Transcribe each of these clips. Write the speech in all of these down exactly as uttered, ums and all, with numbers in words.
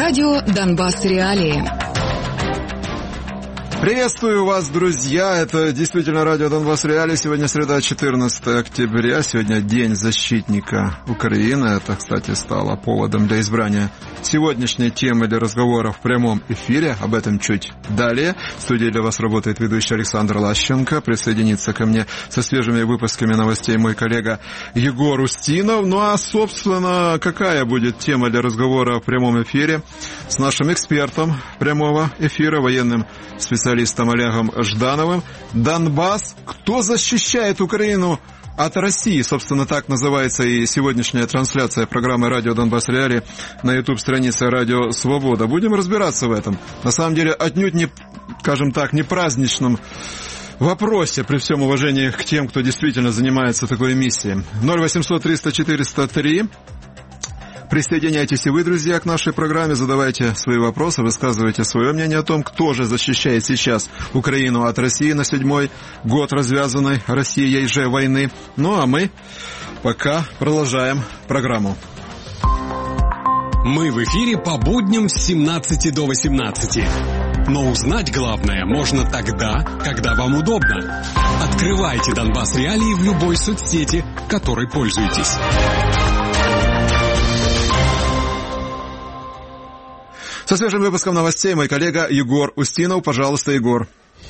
Радио Донбасс Реалии. Приветствую вас, друзья. Это действительно радио Донбасс Реалии. Сегодня среда, четырнадцатое октября. Сегодня День защитника Украины. Это, кстати, стало поводом для избрания сегодняшней темы для разговора в прямом эфире. Об этом чуть далее. В студии для вас работает ведущий Александр Лащенко. Присоединится ко мне со свежими выпусками новостей мой коллега Егор Устинов. Ну а, собственно, какая будет тема для разговора в прямом эфире с нашим экспертом прямого эфира, военным специалистом специалистом Олегом Ждановым. Донбасс. Кто защищает Украину от России? Собственно, так называется и сегодняшняя трансляция программы «Радио Донбасс Реалии» на YouTube-странице «Радио Свобода». Будем разбираться в этом. На самом деле, отнюдь не, скажем так, не праздничном вопросе, при всем уважении к тем, кто действительно занимается такой миссией. ноль восемьсот триста четыреста три. Присоединяйтесь и вы, друзья, к нашей программе, задавайте свои вопросы, высказывайте свое мнение о том, кто же защищает сейчас Украину от России на седьмой год развязанной Россией же войны. Ну а мы пока продолжаем программу. Мы в эфире по будням с семнадцати до восемнадцати. Но узнать главное можно тогда, когда вам удобно. Открывайте Донбасс Реалии в любой соцсети, которой пользуетесь. Со свежим выпуском новостей мой коллега Егор Устинов. Пожалуйста, Егор.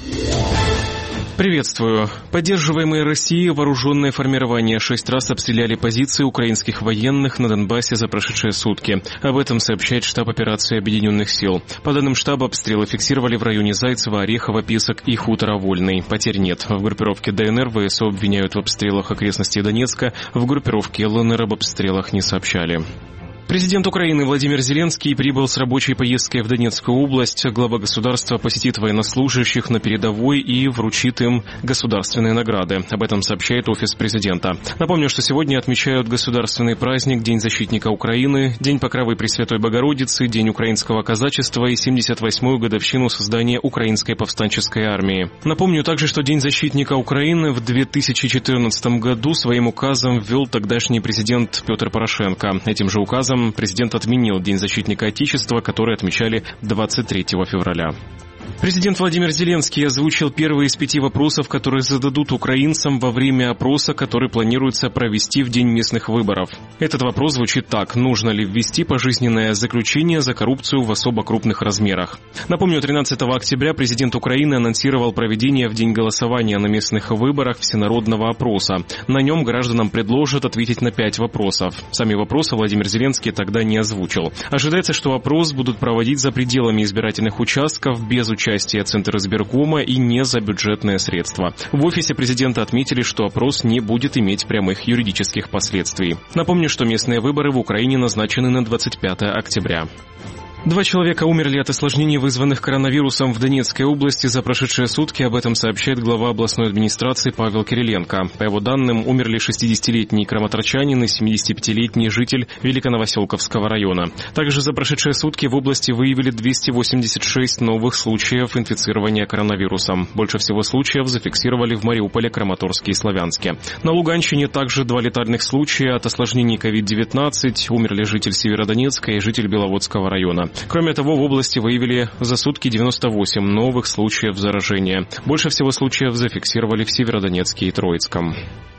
Приветствую. Поддерживаемые Россией вооруженные формирования шесть раз обстреляли позиции украинских военных на Донбассе за прошедшие сутки. Об этом сообщает штаб операции Объединенных сил. По данным штаба, обстрелы фиксировали в районе Зайцева, Орехова, Писок и Хутора Вольный. Потерь нет. В группировке ДНР ВСУ обвиняют в обстрелах окрестностей Донецка. В группировке ЛНР об обстрелах не сообщали. Президент Украины Владимир Зеленский прибыл с рабочей поездкой в Донецкую область. Глава государства посетит военнослужащих на передовой и вручит им государственные награды. Об этом сообщает офис президента. Напомню, что сегодня отмечают государственный праздник День защитника Украины, День Покровы Пресвятой Богородицы, День украинского казачества и семьдесят восьмую годовщину создания Украинской повстанческой армии. Напомню также, что День защитника Украины в две тысячи четырнадцатом году своим указом ввел тогдашний президент Петр Порошенко. Этим же указом президент отменил День защитника Отечества, который отмечали двадцать третьего февраля. Президент Владимир Зеленский озвучил первые из пяти вопросов, которые зададут украинцам во время опроса, который планируется провести в день местных выборов. Этот вопрос звучит так: нужно ли ввести пожизненное заключение за коррупцию в особо крупных размерах? Напомню, тринадцатого октября президент Украины анонсировал проведение в день голосования на местных выборах всенародного опроса. На нем гражданам предложат ответить на пять вопросов. Сами вопросы Владимир Зеленский тогда не озвучил. Ожидается, что опрос будут проводить за пределами избирательных участков, без участия участие Центризбиркома и не за бюджетные средства. В офисе президента отметили, что опрос не будет иметь прямых юридических последствий. Напомню, что местные выборы в Украине назначены на двадцать пятое октября. Два человека умерли от осложнений, вызванных коронавирусом в Донецкой области за прошедшие сутки. Об этом сообщает глава областной администрации Павел Кириленко. По его данным, умерли шестидесятилетний краматорчанин и семидесятипятилетний житель Великоновоселковского района. Также за прошедшие сутки в области выявили двести восемьдесят шесть новых случаев инфицирования коронавирусом. Больше всего случаев зафиксировали в Мариуполе, Краматорске и Славянске. На Луганщине также два летальных случая от осложнений ковид девятнадцать. Умерли житель Северодонецка и житель Беловодского района. Кроме того, в области выявили за сутки девяносто восемь новых случаев заражения. Больше всего случаев зафиксировали в Северодонецке и Троицком.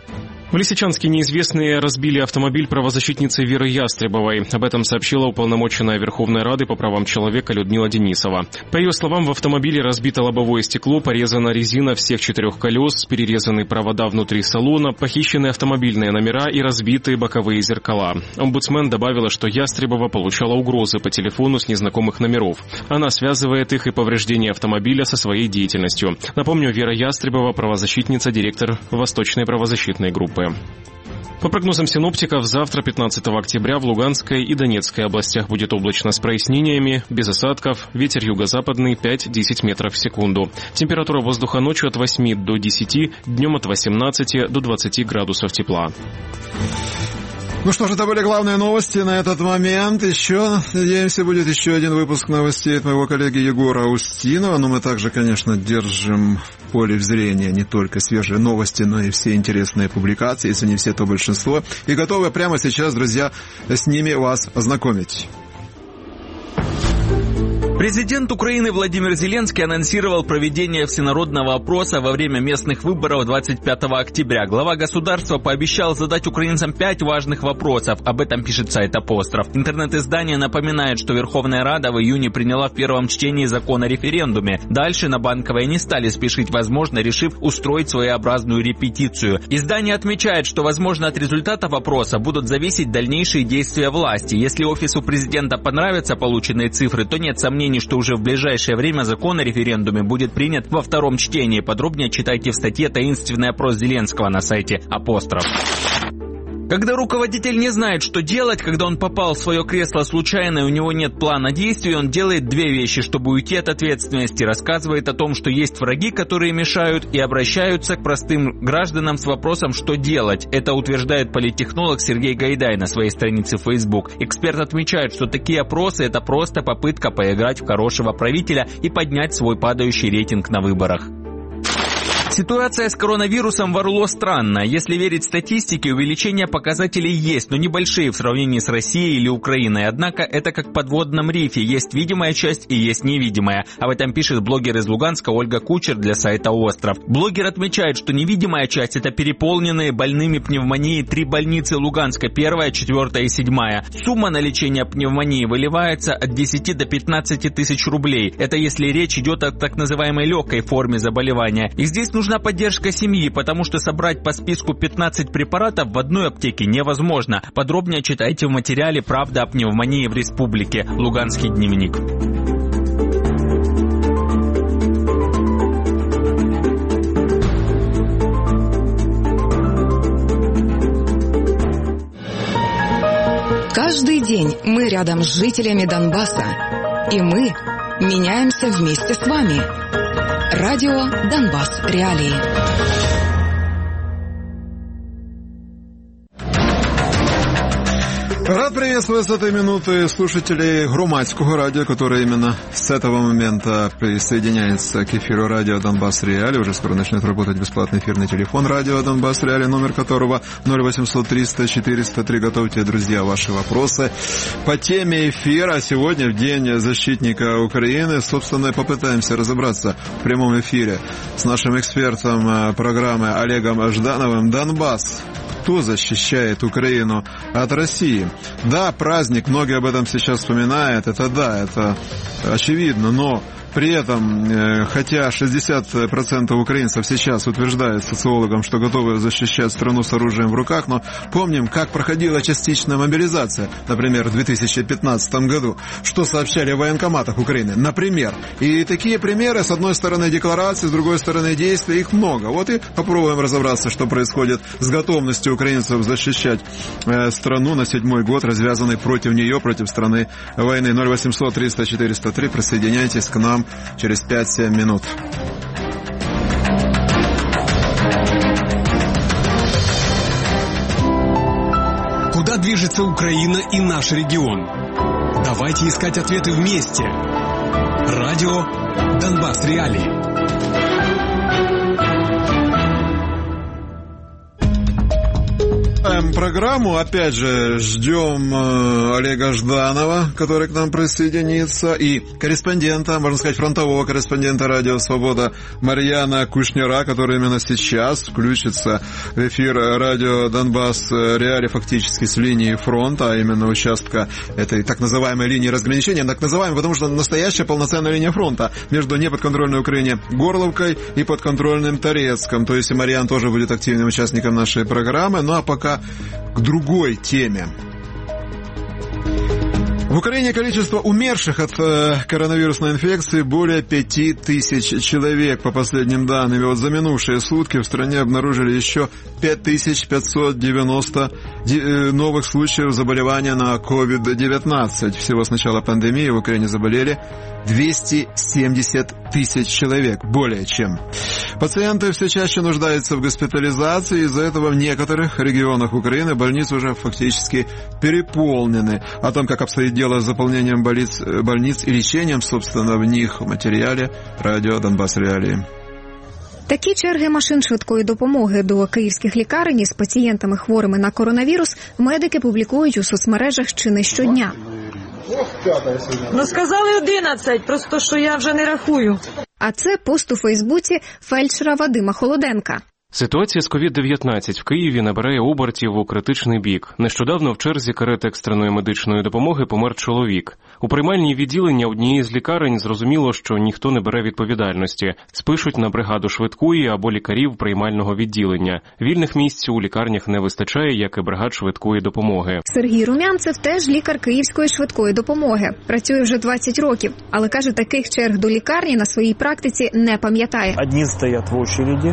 В Лисичанске неизвестные разбили автомобиль правозащитницы Веры Ястребовой. Об этом сообщила уполномоченная Верховной Рады по правам человека Людмила Денисова. По ее словам, в автомобиле разбито лобовое стекло, порезана резина всех четырех колес, перерезаны провода внутри салона, похищены автомобильные номера и разбитые боковые зеркала. Омбудсмен добавила, что Ястребова получала угрозы по телефону с незнакомых номеров. Она связывает их и повреждение автомобиля со своей деятельностью. Напомню, Вера Ястребова – правозащитница, директор Восточной правозащитной группы. По прогнозам синоптиков, завтра, пятнадцатого октября, в Луганской и Донецкой областях будет облачно с прояснениями, без осадков, ветер юго-западный пять-десять метров в секунду. Температура воздуха ночью от восьми до десяти, днем от восемнадцати до двадцати градусов тепла. Ну что ж, это были главные новости на этот момент. Еще, надеемся, будет еще один выпуск новостей от моего коллеги Егора Устинова. Но мы также, конечно, держим в поле зрения не только свежие новости, но и все интересные публикации, если не все, то большинство. И готовы прямо сейчас, друзья, с ними вас ознакомить. Президент Украины Владимир Зеленский анонсировал проведение всенародного опроса во время местных выборов двадцать пятого октября. Глава государства пообещал задать украинцам пять важных вопросов. Об этом пишет сайт «Апостроф». Интернет-издание напоминает, что Верховная Рада в июне приняла в первом чтении закон о референдуме. Дальше на Банковой не стали спешить, возможно, решив устроить своеобразную репетицию. Издание отмечает, что, возможно, от результатов опроса будут зависеть дальнейшие действия власти. Если офису президента понравятся полученные цифры, то нет сомнений, что уже в ближайшее время закон о референдуме будет принят во втором чтении. Подробнее читайте в статье «Таинственный опрос Зеленского» на сайте «Апостроф». Когда руководитель не знает, что делать, когда он попал в свое кресло случайно и у него нет плана действий, он делает две вещи, чтобы уйти от ответственности. Рассказывает о том, что есть враги, которые мешают, и обращаются к простым гражданам с вопросом, что делать. Это утверждает политтехнолог Сергей Гайдай на своей странице в Facebook. Эксперт отмечает, что такие опросы – это просто попытка поиграть в хорошего правителя и поднять свой падающий рейтинг на выборах. Ситуация с коронавирусом в ОРЛО странная. Если верить статистике, увеличение показателей есть, но небольшие в сравнении с Россией или Украиной. Однако это как в подводном рифе. Есть видимая часть и есть невидимая. Об этом пишет блогер из Луганска Ольга Кучер для сайта «Остров». Блогер отмечает, что невидимая часть – это переполненные больными пневмонией три больницы Луганска, первая, четвертая и седьмая. Сумма на лечение пневмонии выливается от десяти до пятнадцати тысяч рублей. Это если речь идет о так называемой легкой форме заболевания. И здесь нужно Нужна поддержка семьи, потому что собрать по списку пятнадцать препаратов в одной аптеке невозможно. Подробнее читайте в материале «Правда о пневмонии в республике». Луганский дневник. Каждый день мы рядом с жителями Донбасса. И мы меняемся вместе с вами. Радио «Донбасс. Реалии». Рад приветствовать с этой минуты слушателей Громадского радио, которые именно с этого момента присоединяются к эфиру радио «Донбасс Реалии». Уже скоро начнет работать бесплатный эфирный телефон радио «Донбасс Реалии», номер которого ноль восемьсот триста четыреста три. Готовьте, друзья, ваши вопросы по теме эфира. Сегодня, в День защитника Украины, собственно, попытаемся разобраться в прямом эфире с нашим экспертом программы Олегом Ждановым. Донбасс. Кто защищает Украину от России? Да, праздник, многие об этом сейчас вспоминают, это да, это очевидно, но при этом, хотя шестьдесят процентов украинцев сейчас утверждают социологам, что готовы защищать страну с оружием в руках, но помним, как проходила частичная мобилизация, например, в две тысячи пятнадцатом году, что сообщали в военкоматах Украины, например. И такие примеры, с одной стороны декларации, с другой стороны действия, их много. Вот и попробуем разобраться, что происходит с готовностью украинцев защищать э, страну на седьмой год, развязанной против нее, против страны войны. ноль восемьсот триста четыреста три, присоединяйтесь к нам через пять-семь минут. Куда движется Украина и наш регион? Давайте искать ответы вместе. Радио «Донбасс Реалии». Программу, опять же, ждем э, Олега Жданова, который к нам присоединится, и корреспондента, можно сказать, фронтового корреспондента «Радио Свобода» Марьяна Кушнера, который именно сейчас включится в эфир радио «Донбасс Реалии» фактически с линии фронта, а именно участка этой так называемой линии разграничения, так называемой, потому что настоящая полноценная линия фронта между неподконтрольной Украине Горловкой и подконтрольным Торецком. То есть и Марьян тоже будет активным участником нашей программы. Ну а пока к другой теме. В Украине количество умерших от э, коронавирусной инфекции более пяти тысяч человек, по последним данным. И вот за минувшие сутки в стране обнаружили еще пять тысяч пятьсот девяносто э, новых случаев заболевания на ковид девятнадцать. Всего с начала пандемии в Украине заболели двести семьдесят тысяч человек, более чем. Пациенты все чаще нуждаются в госпитализации, из-за этого в некоторых регионах Украины больницы уже фактически переполнены. О том, как обстоит дело с заполнением больниц, больниц и лечением, собственно, в них в материале радио «Донбасс Реалії». Такі черги машин швидкої допомоги до київських лікарень із пацієнтами хворими на коронавірус медики публікують у соцмережах чи не щодня. Ну, сказали одинадцять, просто що я вже не рахую. А це пост у Фейсбуці фельдшера Вадима Холоденка. Ситуація з ковід дев'ятнадцять в Києві набирає обертів у критичний бік. Нещодавно в черзі карет екстреної медичної допомоги помер чоловік. У приймальній відділення однієї з лікарень зрозуміло, що ніхто не бере відповідальності. Спишуть на бригаду швидкої або лікарів приймального відділення. Вільних місць у лікарнях не вистачає, як і бригад швидкої допомоги. Сергій Румянцев теж лікар Київської швидкої допомоги. Працює вже двадцять років, але каже, таких черг до лікарні на своїй практиці не пам'ятає. Одні стоять в очереді,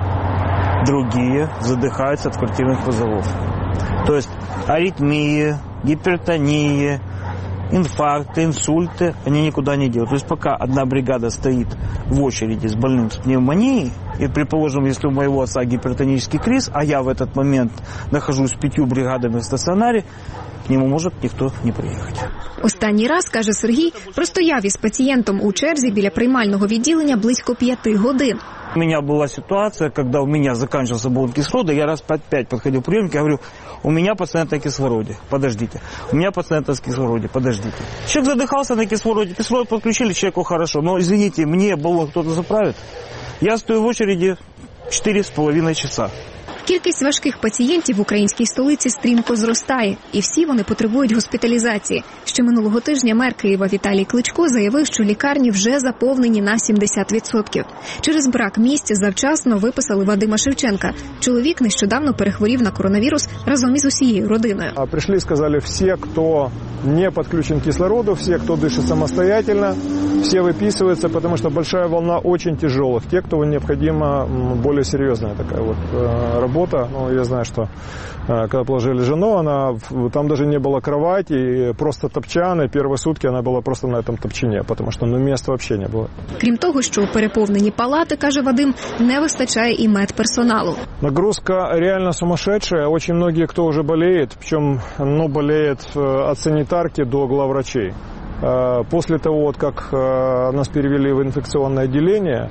другие задыхаются от квартирных вызовов. То есть аритмии, гипертония, инфаркты, инсульты, они никуда не делают. То есть пока одна бригада стоит в очереди с больным с пневмонией, и, предположим, если у моего отца гипертонический криз, а я в этот момент нахожусь с пятью бригадами в стационаре, к нему может никто не приїхати. Останній раз, каже Сергій, простояв із пацієнтом у черзі біля приймального відділення близько п'яти годин. У меня была ситуация, когда у меня заканчивался баллон кислорода, я раз по пять подходил к приемнику, я говорю, у меня пациент на кислороде, подождите. У меня пациент на кислороде, подождите. Человек задыхался на кислороде, кислород подключили, человеку хорошо, но, извините, мне баллон кто-то заправит. Я стою в очереди четыре с половиной часа. Кількість важких пацієнтів в українській столиці стрімко зростає, і всі вони потребують госпіталізації. Ще минулого тижня мер Києва Віталій Кличко заявив, що лікарні вже заповнені на сімдесят відсотків. Через брак місць завчасно виписали Вадима Шевченка. Чоловік нещодавно перехворів на коронавірус разом із усією родиною. А прийшли, сказали, всі, хто не підключений к кислороду, всі, хто дишить самостоятельно, всі виписуються, тому що велика волна дуже тяжелих. Ті, хто необхідна більш серйозна така от робота. Ну, я знаю, что когда положили жену, она, там даже не было кровати, и просто топчан, и первые сутки она была просто на этом топчине, потому что ну, места вообще не было. Крім того, що переповнені палати, каже Вадим, не вистачає і медперсоналу. Нагрузка реально сумасшедшая, очень многие, кто уже болеет, причем ну, болеет от санитарки до главврачей. После того, вот, как нас перевели в инфекционное отделение,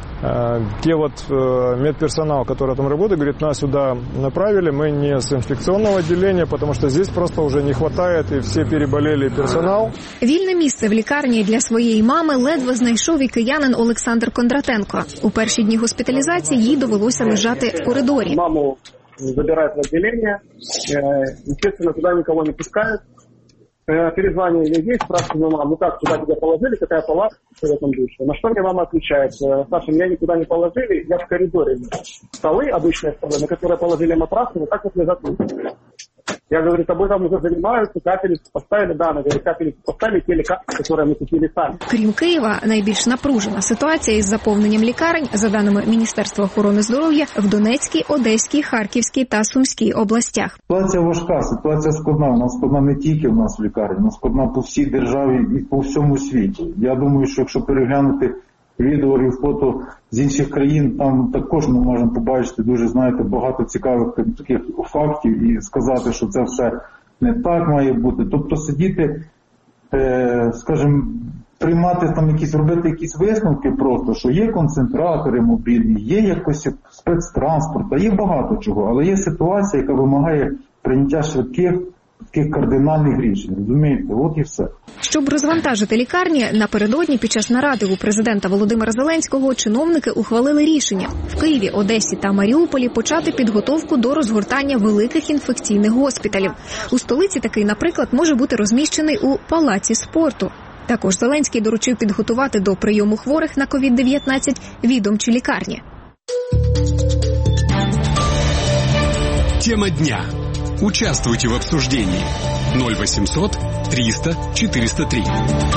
те вот медперсонал, который там работает, говорит, нас сюда направили, мы не с инфекционного отделения, потому что здесь просто уже не хватает, и все переболели персонал. Вільне місце в лікарні для своєї мами ледве знайшов і киянин Олександр Кондратенко. У перші дні госпіталізації їй довелося лежати в коридорі. Маму забирають в відділення, естественно, туди нікого не пускають. Перезваниваю ей, спрашиваю, мама, ну как, куда тебя положили, какая палата в этом душе? На что мне мама отвечает, Саша, меня никуда не положили, я в коридоре. Столы, обычные столы, на которые положили матрасы, вот так вот лежат. Я говорю, тобой там уже занимаются, капельницу поставили, да, она говорит, капельницу поставили, те лекарства, которые мы купили сами. Крім Києва, найбільш напружена ситуація із заповненням лікарень, за даними Міністерства охорони здоров'я, в Донецькій, Одеській, Харківській та Сумській областях. Ситуація важка, ситуація складна. Вона складна не тільки в нас в лікарні, вона складна по всій державі і по всьому світі. Я думаю, що якщо переглянути відео і фото з інших країн, там також ми можемо побачити дуже, знаєте, багато цікавих таких фактів і сказати, що це все не так має бути. Тобто сидіти, е, скажімо, приймати там якісь, робити якісь висновки просто, що є концентратори мобільні, є якось спецтранспорт, а є багато чого, але є ситуація, яка вимагає прийняття швидких, таких кардинальних рішень, розумієте? От і все. Щоб розвантажити лікарні, напередодні під час наради у президента Володимира Зеленського чиновники ухвалили рішення в Києві, Одесі та Маріуполі почати підготовку до розгортання великих інфекційних госпіталів. У столиці такий, наприклад, може бути розміщений у палаці спорту. Також Зеленський доручив підготувати до прийому хворих на ковід дев'ятнадцять відомчі лікарні. Тема дня. Участвуйте в обсуждении. ноль восемьсот триста четыреста три.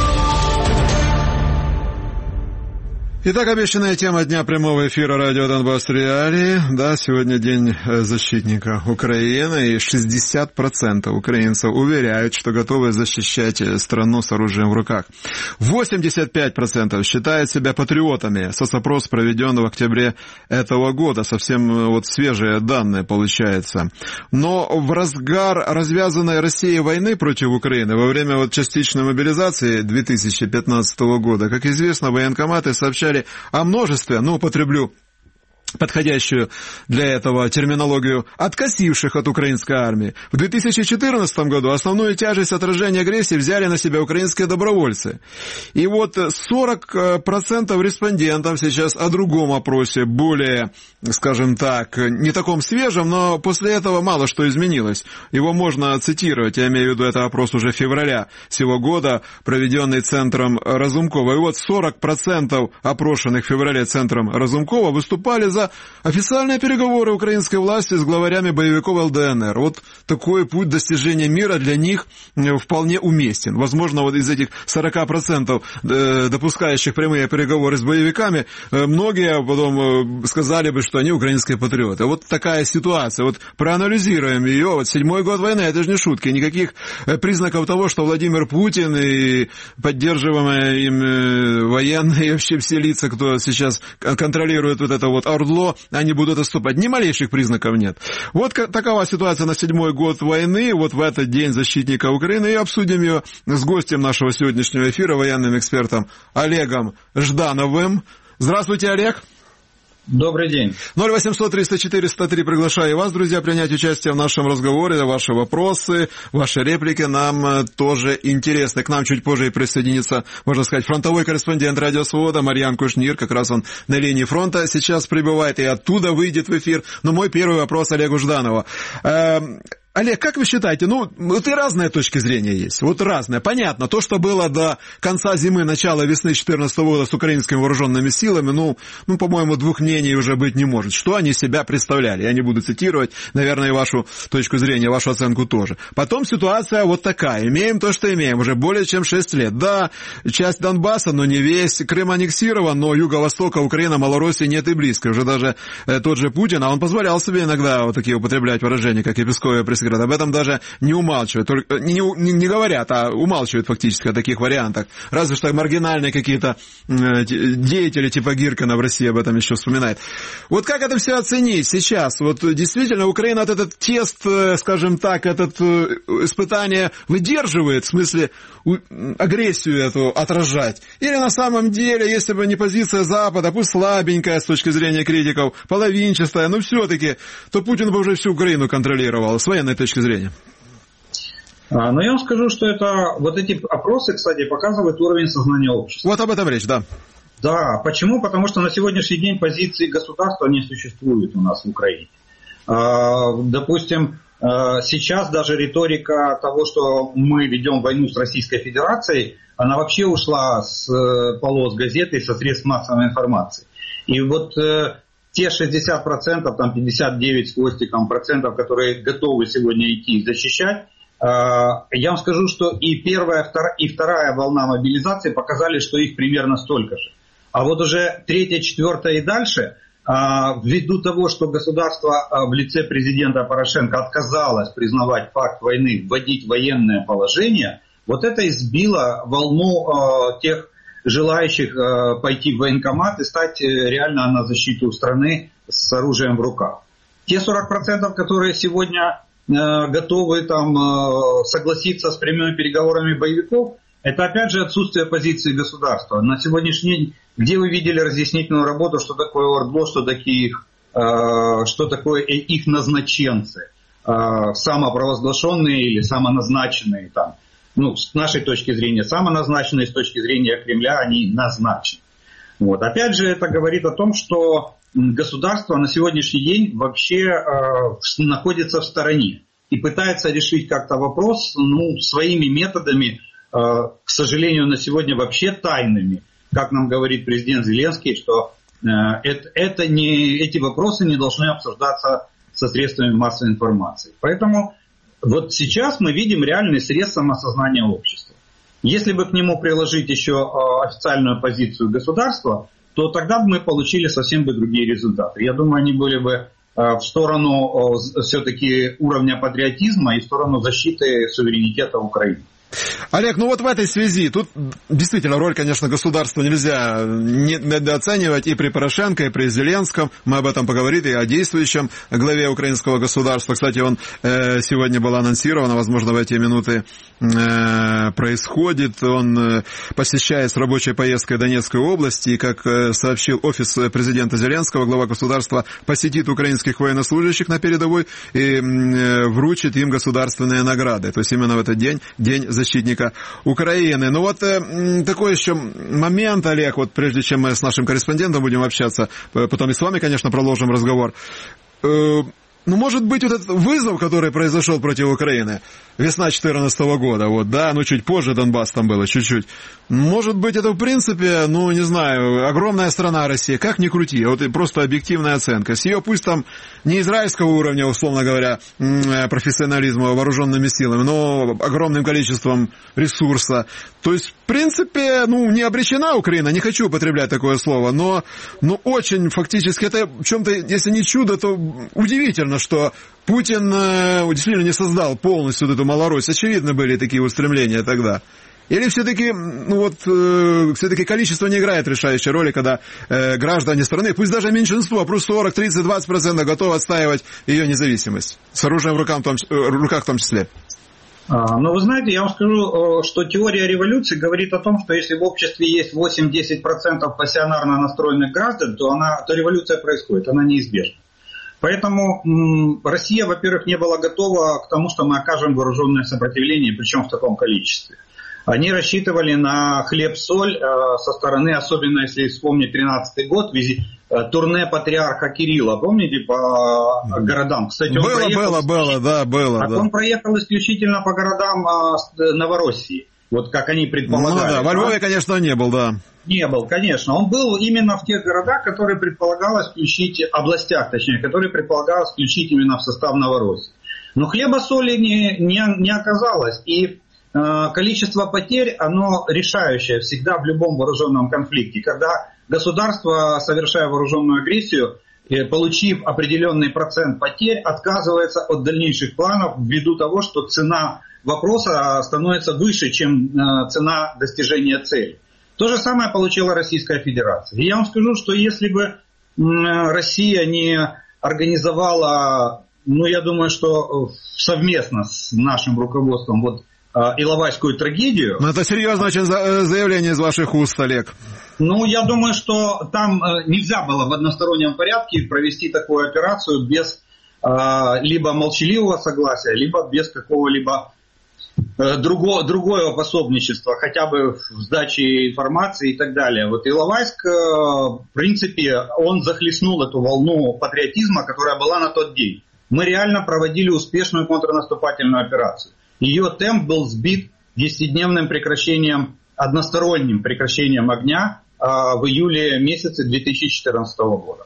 Итак, обещанная тема дня прямого эфира радио Донбасс Реалии. Да, сегодня День защитника Украины, и шестьдесят процентов украинцев уверяют, что готовы защищать страну с оружием в руках. восемьдесят пять процентов считают себя патриотами. Соцопрос проведен в октябре этого года. Совсем вот свежие данные получаются. Но в разгар развязанной Россией войны против Украины во время вот частичной мобилизации две тысячи пятнадцатого года, как известно, военкоматы сообщали о множестве, ну, употреблю подходящую для этого терминологию, откосивших от украинской армии. В две тысячи четырнадцатом году основную тяжесть отражения агрессии взяли на себя украинские добровольцы. И вот сорок процентов респондентов сейчас о другом опросе, более, скажем так, не таком свежем, но после этого мало что изменилось. Его можно цитировать, я имею в виду, это опрос уже февраля сего года, проведенный Центром Разумкова. И вот сорок процентов опрошенных в феврале Центром Разумкова выступали за официальные переговоры украинской власти с главарями боевиков эл дэ эн эр. Вот такой путь достижения мира для них вполне уместен. Возможно, вот из этих сорок процентов допускающих прямые переговоры с боевиками, многие потом сказали бы, что они украинские патриоты. Вот такая ситуация. Вот проанализируем ее. Вот седьмой год войны, это же не шутки. Никаких признаков того, что Владимир Путин и поддерживаемые им военные, и вообще все лица, кто сейчас контролирует вот это вот ордло, они будут отступать. Ни малейших признаков нет. Вот такова ситуация на седьмой год войны. Вот в этот день защитника Украины. И обсудим ее с гостем нашего сегодняшнего эфира, военным экспертом Олегом Ждановым. Здравствуйте, Олег. Добрый день. ноль восемьсот триста четыреста три. Приглашаю вас, друзья, принять участие в нашем разговоре. Ваши вопросы, ваши реплики нам тоже интересны. К нам чуть позже и присоединится, можно сказать, фронтовой корреспондент Радио Свобода Марьян Кушнир. Как раз он на линии фронта сейчас прибывает и оттуда выйдет в эфир. Но мой первый вопрос Олегу Жданову. Олег, как вы считаете, ну, вот и разные точки зрения есть, вот разные. Понятно, то, что было до конца зимы, начала весны две тысячи четырнадцатого года с украинскими вооруженными силами, ну, ну, по-моему, двух мнений уже быть не может. Что они себя представляли? Я не буду цитировать, наверное, и вашу точку зрения, вашу оценку тоже. Потом ситуация вот такая. Имеем то, что имеем, уже более чем шесть лет. Да, часть Донбасса, но не весь. Крым аннексирован, но юго-востока Украины, Малороссии нет и близко. Уже даже э, тот же Путин, а он позволял себе иногда вот такие употреблять выражения, как и Песковая пресс. Об этом даже не умалчивают, только, не, не, не говорят, а умалчивают фактически о таких вариантах. Разве что маргинальные какие-то э, деятели типа Гиркина в России об этом еще вспоминают. Вот как это все оценить сейчас? Вот действительно Украина от этот тест, э, скажем так, этот э, испытание выдерживает, в смысле у, агрессию эту отражать? Или на самом деле, если бы не позиция Запада, пусть слабенькая с точки зрения критиков, половинчатая, но все-таки, то Путин бы уже всю Украину контролировал с военной точки зрения. А, но я вам скажу, что это вот эти опросы, кстати, показывают уровень сознания общества. Вот об этом речь, да. Да, почему? Потому что на сегодняшний день позиции государства не существует у нас в Украине. А, допустим, сейчас даже риторика того, что мы ведем войну с Российской Федерацией, она вообще ушла с полос газеты, со средств массовой информации. И вот те шестьдесят процентов, там пятьдесят девять с хвостиком процентов, которые готовы сегодня идти и защищать, я вам скажу, что и первая, и вторая волна мобилизации показали, что их примерно столько же. А вот уже третья, четвертая и дальше, ввиду того, что государство в лице президента Порошенко отказалось признавать факт войны, вводить военное положение, вот это избило волну тех желающих э, пойти в военкомат и стать реально на защиту страны с оружием в руках. Те сорок процентов, которые сегодня э, готовы там, э, согласиться с прямыми переговорами боевиков, это опять же отсутствие позиции государства. На сегодняшний день, где вы видели разъяснительную работу, что такое ордло, что такие их, э, что такое их назначенцы, э, самопровозглашенные или самоназначенные там. Ну, с нашей точки зрения самоназначенные, с точки зрения Кремля они назначены. Вот. Опять же, это говорит о том, что государство на сегодняшний день вообще э, находится в стороне и пытается решить как-то вопрос ну, своими методами, э, к сожалению, на сегодня вообще тайными. Как нам говорит президент Зеленский, что э, это, это не, эти вопросы не должны обсуждаться со средствами массовой информации. Поэтому вот сейчас мы видим реальный срез самосознания общества. Если бы к нему приложить еще официальную позицию государства, то тогда бы мы получили совсем бы другие результаты. Я думаю, они были бы в сторону все-таки уровня патриотизма и в сторону защиты суверенитета Украины. Олег, ну вот в этой связи, тут действительно роль, конечно, государства нельзя недооценивать и при Порошенко, и при Зеленском. Мы об этом поговорили, и о действующем главе украинского государства. Кстати, он э, сегодня был анонсирован, возможно, в эти минуты э, происходит. Он э, посещает с рабочей поездкой Донецкой области, и, как э, сообщил офис президента Зеленского, глава государства посетит украинских военнослужащих на передовой и э, вручит им государственные награды. То есть именно в этот день, день защитника Украины. Ну вот э, такой еще момент, Олег, вот прежде чем мы с нашим корреспондентом будем общаться, потом и с вами, конечно, продолжим разговор. Э, ну, может быть, вот этот вызов, который произошел против Украины, весна две тысячи четырнадцатого года, вот, да, ну, чуть позже Донбасс там было, чуть-чуть. Может быть, это, в принципе, ну, не знаю, огромная страна Россия, как ни крути, вот просто объективная оценка. С ее, пусть там не израильского уровня, условно говоря, профессионализма вооруженными силами, но огромным количеством ресурса. То есть, в принципе, ну, не обречена Украина, не хочу употреблять такое слово, но, но очень фактически это в чем-то, если не чудо, то удивительно, что Путин э, действительно не создал полностью эту Малороссию. Очевидно, были такие устремления тогда. Или все-таки, ну вот, э, все-таки количество не играет решающей роли, когда э, граждане страны, пусть даже меньшинство, плюс сорок, тридцать, двадцать процентов готовы отстаивать ее независимость. С оружием в руках в том, э, руках в том числе. А, ну, вы знаете, я вам скажу, что теория революции говорит о том, что если в обществе есть восемь-десять процентов пассионарно настроенных граждан, то, она, то революция происходит, она неизбежна. Поэтому м, Россия, во-первых, не была готова к тому, что мы окажем вооруженное сопротивление, причем в таком количестве. Они рассчитывали на хлеб-соль э, со стороны, особенно если вспомнить тринадцатый год, визи, э, турне патриарха Кирилла, помните, по э, городам? Кстати, он было, проехал, было, было, да, было. Так да. Он проехал исключительно по городам э, Новороссии, вот как они предполагали. Ну да, во Львове, конечно, не был, да. Не был, конечно. Он был именно в тех городах, которые предполагалось включить, областях, точнее, которые предполагалось включить именно в состав Новороссии. Но хлеба-соли не, не, не оказалось. И э, количество потерь, оно решающее всегда в любом вооруженном конфликте. Когда государство, совершая вооруженную агрессию, э, получив определенный процент потерь, отказывается от дальнейших планов ввиду того, что цена вопроса становится выше, чем э, цена достижения цели. То же самое получила Российская Федерация. И я вам скажу, что если бы Россия не организовала, ну, я думаю, что совместно с нашим руководством вот Иловайскую трагедию... Ну, это серьезное очень заявление из ваших уст, Олег. Ну, я думаю, что там нельзя было в одностороннем порядке провести такую операцию без либо молчаливого согласия, либо без какого-либо... Другое, другое пособничество, хотя бы в сдаче информации и так далее. Вот Иловайск, в принципе, он захлестнул эту волну патриотизма, которая была на тот день. Мы реально проводили успешную контрнаступательную операцию. Ее темп был сбит десятидневным прекращением, односторонним прекращением огня в июле месяце две тысячи четырнадцатого года.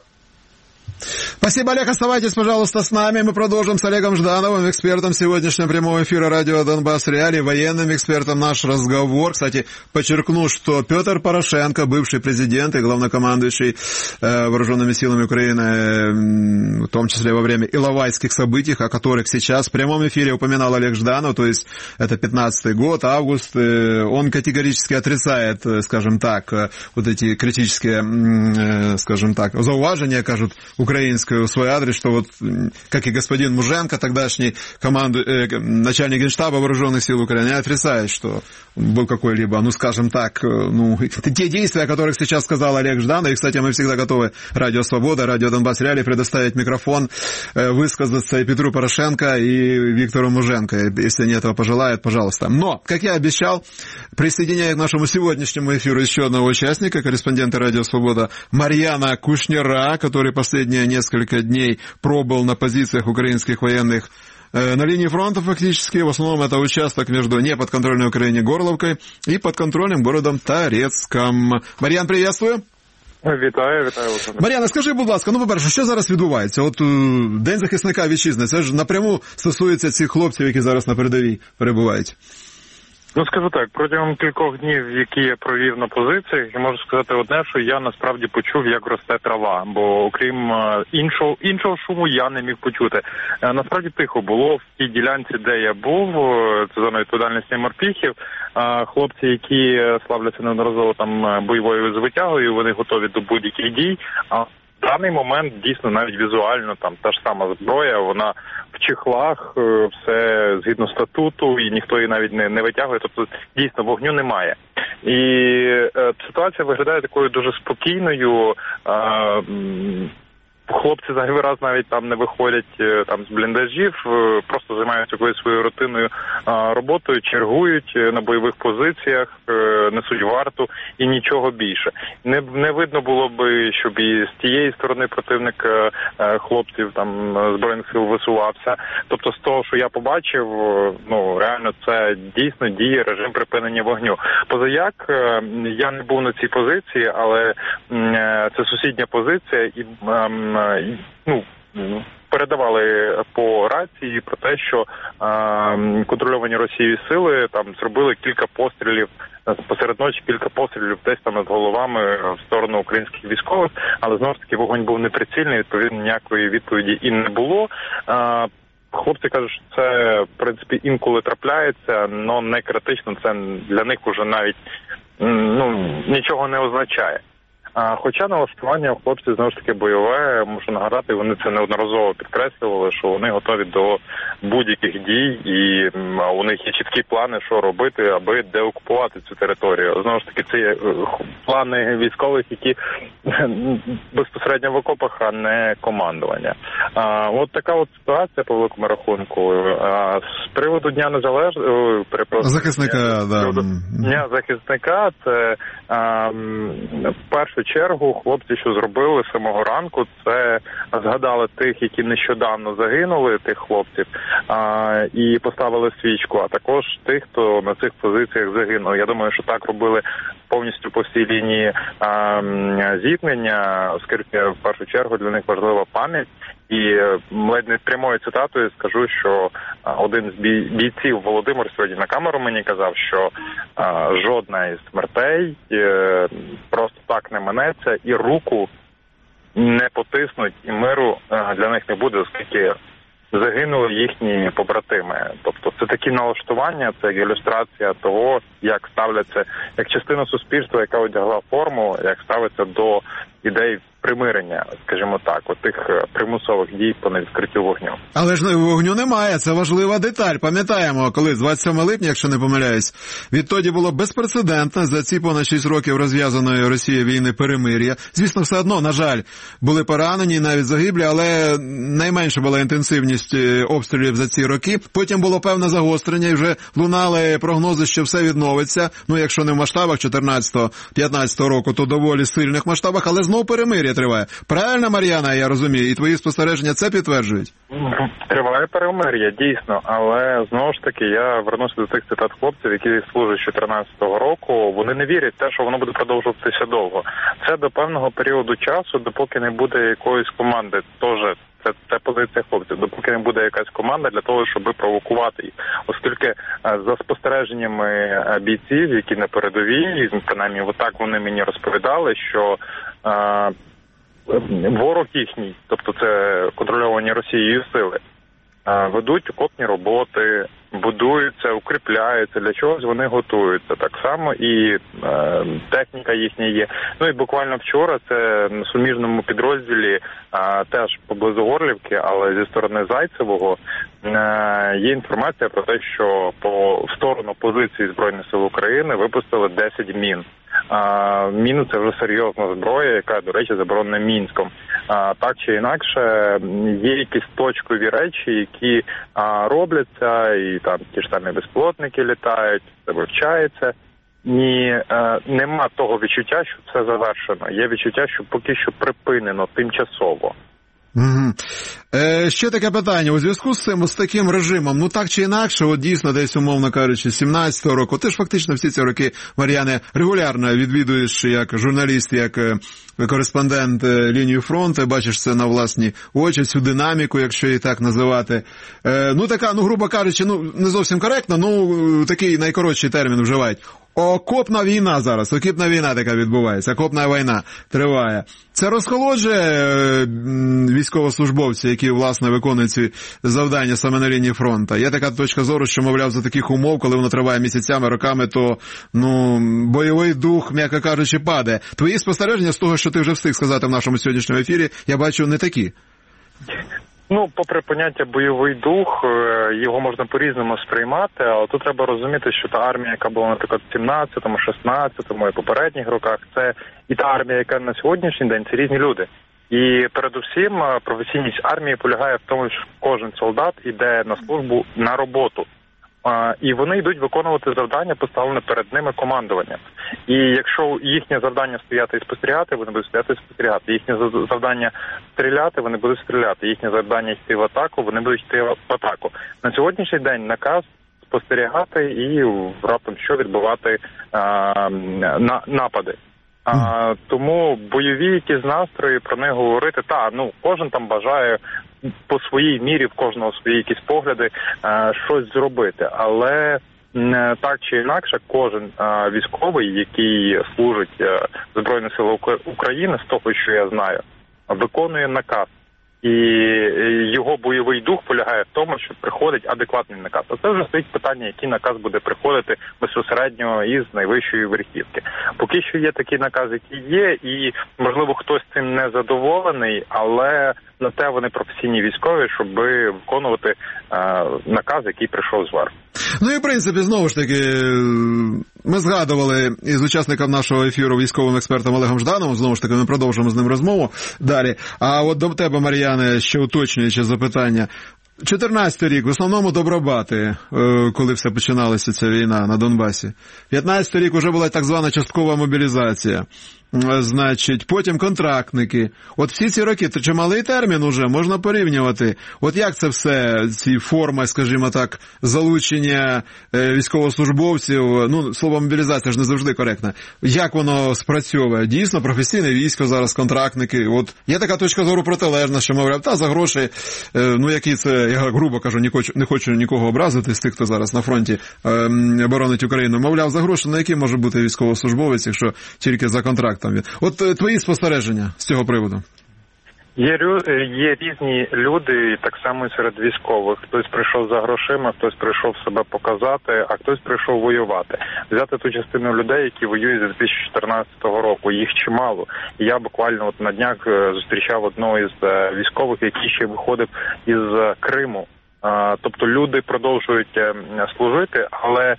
Спасибо, Олег. Оставайтесь, пожалуйста, с нами. Мы продолжим с Олегом Ждановым, экспертом сегодняшнего прямого эфира радио «Донбасс Реалии», военным экспертом наш разговор. Кстати, подчеркну, что Петр Порошенко, бывший президент и главнокомандующий э, вооруженными силами Украины, э, в том числе во время иловайских событий, о которых сейчас в прямом эфире упоминал Олег Жданов, то есть это пятнадцатый год, август, э, он категорически отрицает, э, скажем так, э, вот эти критические, э, скажем так, зауважения, кажут, украинскую в свой адрес, что вот, как и господин Муженко, тогдашний команду, э, начальник Генштаба вооруженных сил Украины, отрицает, что был какой-либо, ну, скажем так, ну, те действия, о которых сейчас сказал Олег Жданов, и, кстати, мы всегда готовы, Радио Свобода, Радио Донбасс Реалии, предоставить микрофон, э, высказаться и Петру Порошенко, и Виктору Муженко, если они этого пожелают, пожалуйста. Но, как я обещал, присоединяя к нашему сегодняшнему эфиру еще одного участника, корреспондента Радио Свобода Марьяна Кушнира, который последние несколько дней пробыл на позициях украинских военных э, на линии фронта фактически. В основном это участок между неподконтрольной Украине Горловкой и подконтрольным городом Торецком. Мар'ян, приветствую. Вітаю, вітаю. Мар'яна, скажи, будь ласка, ну, по-перше, що зараз відбувається? От День захисника вітчизни, це ж напряму стосується цих хлопців, які зараз на передовій перебувають. Ну, скажу так, протягом кількох днів, які я провів на позиціях, я можу сказати одне, що я насправді почув, як росте трава, бо окрім іншого, іншого шуму я не міг почути. Насправді тихо було в тій ділянці, де я був, це зона відповідальності морпіхів, хлопці, які славляться неодноразово там бойовою звитягою, вони готові до будь-яких дій, а в даний момент дійсно навіть візуально там та ж сама зброя, вона в чехлах, все згідно статуту, і ніхто її навіть не, не витягує, тобто дійсно вогню немає. І е, ситуація виглядає такою дуже спокійною. Е, Хлопці зайвий раз навіть там не виходять там з бліндажів, просто займаються якоюсь своєю рутинною роботою, чергують на бойових позиціях, несуть варту і нічого більше. Не, не видно було би, щоб і з тієї сторони противник хлопців там Збройних сил висувався. Тобто з того, що я побачив, ну реально це дійсно діє режим припинення вогню. Позаяк я не був на цій позиції, але це сусідня позиція і ну, передавали по рації про те, що е, контрольовані Росією сили там зробили кілька пострілів посеред ночі, кілька пострілів десь там над головами в сторону українських військових, але знову ж таки вогонь був неприцільний, відповідно ніякої відповіді і не було. Е, Хлопці кажуть, що це в принципі інколи трапляється, але не критично, це для них уже навіть ну, нічого не означає. А, хоча налаштування у хлопців, знову ж таки, бойове, можу нагадати, вони це неодноразово підкреслювали, що вони готові до будь-яких дій, і у них є чіткі плани, що робити, аби деокупувати цю територію. Знову ж таки, це є плани військових, які безпосередньо в окопах, а не командування. А, от така от ситуація, по великому рахунку. А, з приводу Дня Незалежності, захисника, да. Дня захисника, це а, в першу чергу хлопці, що зробили з самого ранку, це згадали тих, які нещодавно загинули, тих хлопців, а, і поставили свічку, а також тих, хто на цих позиціях загинув. Я думаю, що так робили повністю по всій лінії а, зіткнення, оскільки в першу чергу для них важлива пам'ять. І ледь не з прямою цитатою скажу, що один з бійців, Володимир, сьогодні на камеру мені казав, що а, жодна із смертей е, просто так не минеться і руку не потиснуть, і миру е, для них не буде, оскільки загинули їхні побратими. Тобто це такі налаштування, це ілюстрація того, як ставляться, як частина суспільства, яка одягла форму, як ставиться до ідей примирення, скажімо так, от тих примусових дій по невідкриттю вогню. Але ж вогню немає, це важлива деталь. Пам'ятаємо, коли двадцять сьомого липня, якщо не помиляюсь, відтоді було безпрецедентно за ці понад шість років розв'язаної Росією війни перемир'я. Звісно, все одно, на жаль, були поранені, навіть загиблі, але найменша була інтенсивність обстрілів за ці роки. Потім було певне загострення і вже лунали прогнози, що все відновиться. Ну, якщо не в масштабах чотирнадцятого-п'ятнадцятого року, то доволі сильних масштабах, але знову перемир'я триває. Правильно, Мар'яна, я розумію, і твої спостереження це підтверджують? Триває перемир'я, дійсно, але знову ж таки я вернуся до тих цитат хлопців, які служать з чотирнадцятого року. Вони не вірять в те, що воно буде продовжуватися довго. Це до певного періоду часу, допоки не буде якоїсь команди, теж Це, це позиція хлопців, допоки не буде якась команда для того, щоб провокувати їх. Оскільки за спостереженнями бійців, які на передовій, принаймні отак вони мені розповідали, що а, ворог їхній, тобто це контрольовані Росією сили, а, ведуть окопні роботи, будуються, укріпляються, для чогось вони готуються. Так само і е, техніка їхня є. Ну і буквально вчора це на суміжному підрозділі, е, теж поблизу Горлівки, але зі сторони Зайцевого, е, є інформація про те, що по в сторону позиції Збройних сил України випустили десять мін. А, міни – це вже серйозна зброя, яка, до речі, заборонена Мінськом. А, так чи інакше, є якісь точкові речі, які а, робляться, і там ті ж самі безпілотники літають, це вивчається. Ні, а, нема того відчуття, що це завершено. Є відчуття, що поки що припинено тимчасово. Угу. Е, ще таке питання. У зв'язку з цим, з таким режимом, ну так чи інакше, от дійсно десь, умовно кажучи, з сімнадцятого року, ти ж фактично всі ці роки, Мар'яне, регулярно відвідуєш як журналіст, як кореспондент лінію фронту, бачиш це на власні очі, цю динаміку, якщо її так називати. Е, ну така, ну грубо кажучи, ну не зовсім коректно, ну такий найкоротший термін вживають. Окопна війна зараз, окопна війна така відбувається, окопна війна триває. Це розхолоджує військовослужбовців, які, власне, виконують ці завдання саме на лінії фронту. Є така точка зору, що, мовляв, за таких умов, коли воно триває місяцями, роками, то, ну, бойовий дух, м'яко кажучи, падає. Твої спостереження з того, що ти вже встиг сказати в нашому сьогоднішньому ефірі, я бачу, не такі. Ну, попри поняття бойовий дух, його можна по-різному сприймати, але тут треба розуміти, що та армія, яка була, наприклад, в сімнадцятому, шістнадцятому і попередніх роках, це і та армія, яка на сьогоднішній день, це різні люди. І передусім професійність армії полягає в тому, що кожен солдат іде на службу, на роботу. І вони йдуть виконувати завдання, поставлене перед ними командуванням. І якщо їхнє завдання стояти і спостерігати, вони будуть стояти і спостерігати. Їхнє завдання стріляти, вони будуть стріляти. Їхнє завдання йти в атаку, вони будуть йти в атаку. На сьогоднішній день наказ спостерігати і раптом що відбувати а, на, напади. А, тому бойові якісь настрої, про них говорити, та, ну, кожен там бажає по своїй мірі, в кожного свої якісь погляди, а, щось зробити. Але а, так чи інакше, кожен а, військовий, який служить а, Збройних сил України, з того, що я знаю, виконує наказ. І його бойовий дух полягає в тому, що приходить адекватний наказ. А це вже стоїть питання, який наказ буде приходити безпосередньо із найвищої верхівки. Поки що є такий наказ, який є, і, можливо, хтось цим не задоволений, але на те вони професійні військові, щоб виконувати е, наказ, який прийшов зверху. Ну і, в принципі, знову ж таки, ми згадували із учасником нашого ефіру військовим експертом Олегом Ждановим, знову ж таки, ми продовжимо з ним розмову далі. А от до тебе, Мар'яне, ще уточнюючи запитання. чотирнадцятий рік, в основному добробати, коли все починалася ця війна на Донбасі. п'ятнадцятий рік вже була так звана часткова мобілізація. Значить, потім контрактники. От всі ці роки, то чималий термін уже можна порівнювати. От як це все, ці форми, скажімо так, залучення військовослужбовців, ну, слово мобілізація ж не завжди коректне. Як воно спрацьовує? Дійсно, професійне військо зараз, контрактники. От є така точка зору протилежна, що, мовляв, та за гроші, ну, які це, я грубо кажу, не хочу, не хочу нікого образити з тих, хто зараз на фронті е, боронить Україну. Мовляв, за гроші, на які може бути військовослужбовець, якщо тільки за контракт. От твої спостереження з цього приводу. Є, є різні люди, так само і серед військових. Хтось прийшов за грошима, хтось прийшов себе показати, а хтось прийшов воювати. Взяти ту частину людей, які воюють з дві тисячі чотирнадцятого року, їх чимало. І я буквально от на днях зустрічав одного із військових, який ще виходив із Криму. Тобто люди продовжують служити, але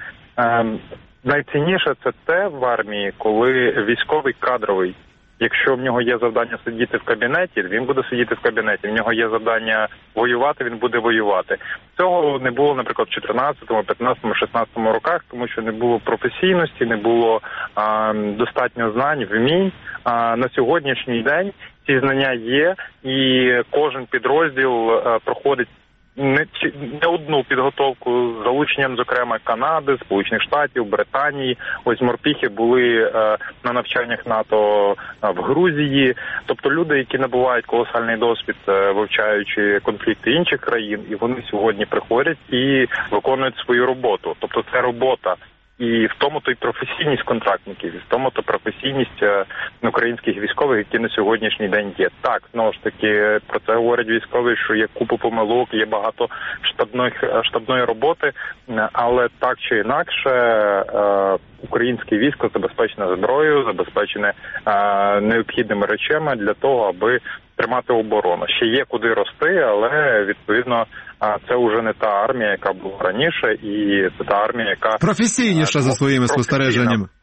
найцінніше це те в армії, коли військовий кадровий. Якщо в нього є завдання сидіти в кабінеті, він буде сидіти в кабінеті. В нього є завдання воювати, він буде воювати. Цього не було, наприклад, в чотирнадцятому, п'ятнадцятому, шістнадцятому роках, тому що не було професійності, не було а, достатньо знань, вмінь. А на сьогоднішній день ці знання є, і кожен підрозділ а, проходить Не, не одну підготовку з залученням, зокрема, Канади, Сполучених Штатів, Британії. Ось морпіхи були е, на навчаннях НАТО в Грузії. Тобто люди, які набувають колосальний досвід, е, вивчаючи конфлікти інших країн, і вони сьогодні приходять і виконують свою роботу. Тобто це робота. І в тому-то й професійність контрактників, і в тому-то професійність е, українських військових, які на сьогоднішній день є. Так, знову ж таки, про це говорять військові, що є купа помилок, є багато штабних, штабної роботи, але так чи інакше е, українське військо забезпечене зброєю, забезпечене е, необхідними речами для того, аби тримати оборону. Ще є куди рости, але, відповідно, це вже не та армія, яка була раніше, і це та армія, яка... Професійніша за своїми спостереженнями.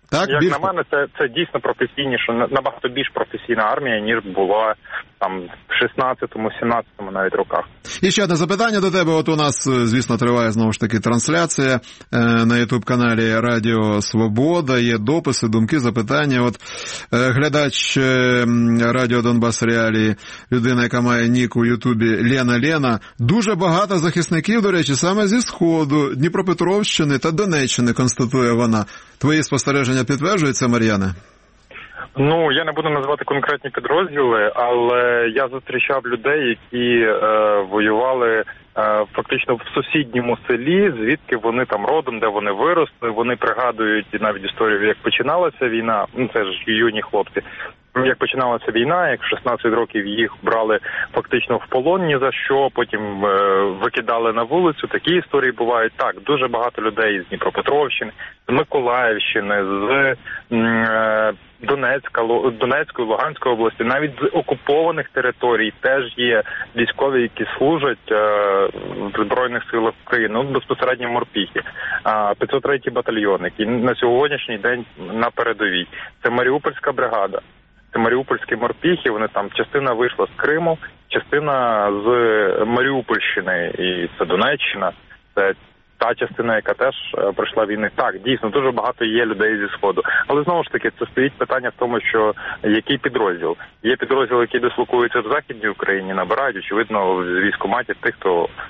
Так, як більш... на мене, це, це дійсно професійніше, набагато більш професійна армія, ніж була там в шістнадцятому-сімнадцятому навіть роках. І ще одне запитання до тебе. От у нас, звісно, триває знову ж таки трансляція на ютуб-каналі Радіо Свобода. Є дописи, думки, запитання. От глядач Радіо Донбас Реалії, людина, яка має нік у ютубі Лена Лена, дуже багато захисників, до речі, саме зі Сходу, Дніпропетровщини та Донеччини, констатує вона. Твої спостереження підтверджуються, Мар'яне? Ну, я не буду називати конкретні підрозділи, але я зустрічав людей, які е, воювали е, фактично в сусідньому селі, звідки вони там родом, де вони виросли. Вони пригадують навіть історію, як починалася війна, ну це ж юні хлопці, як починалася війна, як в шістнадцять років їх брали фактично в полон ні за що, потім е, викидали на вулицю. Такі історії бувають. Так, дуже багато людей з Дніпропетровщини, з Миколаївщини, з е, Донецька, Донецької, Луганської області, навіть з окупованих територій теж є військові, які служать е, в Збройних силах України, ну, безпосередньо морпіхи. п'ятсот третій батальйон, який на сьогоднішній день на передовій. Це Маріупольська бригада. Це маріупольські морпіхи, вони там, частина вийшла з Криму, частина з Маріупольщини, і це Донеччина, це та частина, яка теж пройшла війни. Так, дійсно, дуже багато є людей зі Сходу. Але знову ж таки, це стоїть питання в тому, що який підрозділ. Є підрозділ, який дислокується в Західній Україні, набирають, очевидно, з військкоматів тих, хто е,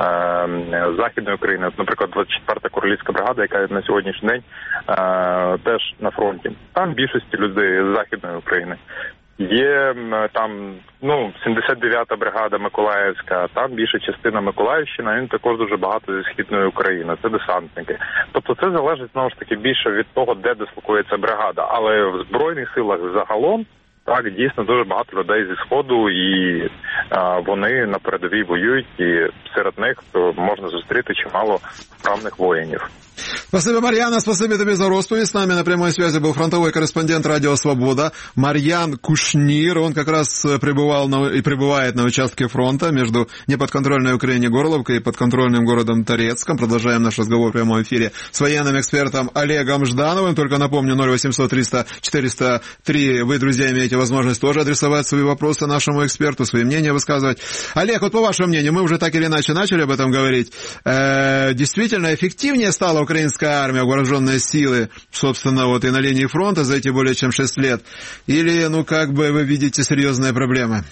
з Західної України. Наприклад, двадцять четверта Королівська бригада, яка на сьогоднішній день е, теж на фронті. Там більшості людей з Західної України. Є там, ну, сімдесят дев'ята бригада Миколаївська, там більша частина Миколаївщина, він також дуже багато зі Східної України, це десантники. Тобто це залежить, знову ж таки, більше від того, де дислокується бригада. Але в Збройних силах загалом, так, дійсно, дуже багато людей зі Сходу, і а, вони на передовій воюють, і серед них можна зустріти чимало вправних воїнів. Спасибо, Марьяна, спасибо тебе за розповедь. С нами на прямой связи был фронтовой корреспондент Радио Свобода Марьян Кушнир. Он как раз пребывал на, и пребывает на участке фронта между неподконтрольной Украине Горловкой и подконтрольным городом Торецком. Продолжаем наш разговор в прямом эфире с военным экспертом Олегом Ждановым. Только напомню, ноль восемьсот триста четыреста три. Вы, друзья, имеете возможность тоже адресовать свои вопросы нашему эксперту, свои мнения высказывать. Олег, вот по вашему мнению, мы уже так или иначе начали об этом говорить. Э, действительно, эффективнее стала украинская армия, вооруженные силы, собственно, вот и на линии фронта за эти более чем шесть лет? Или, ну, как бы вы видите серьезные проблемы?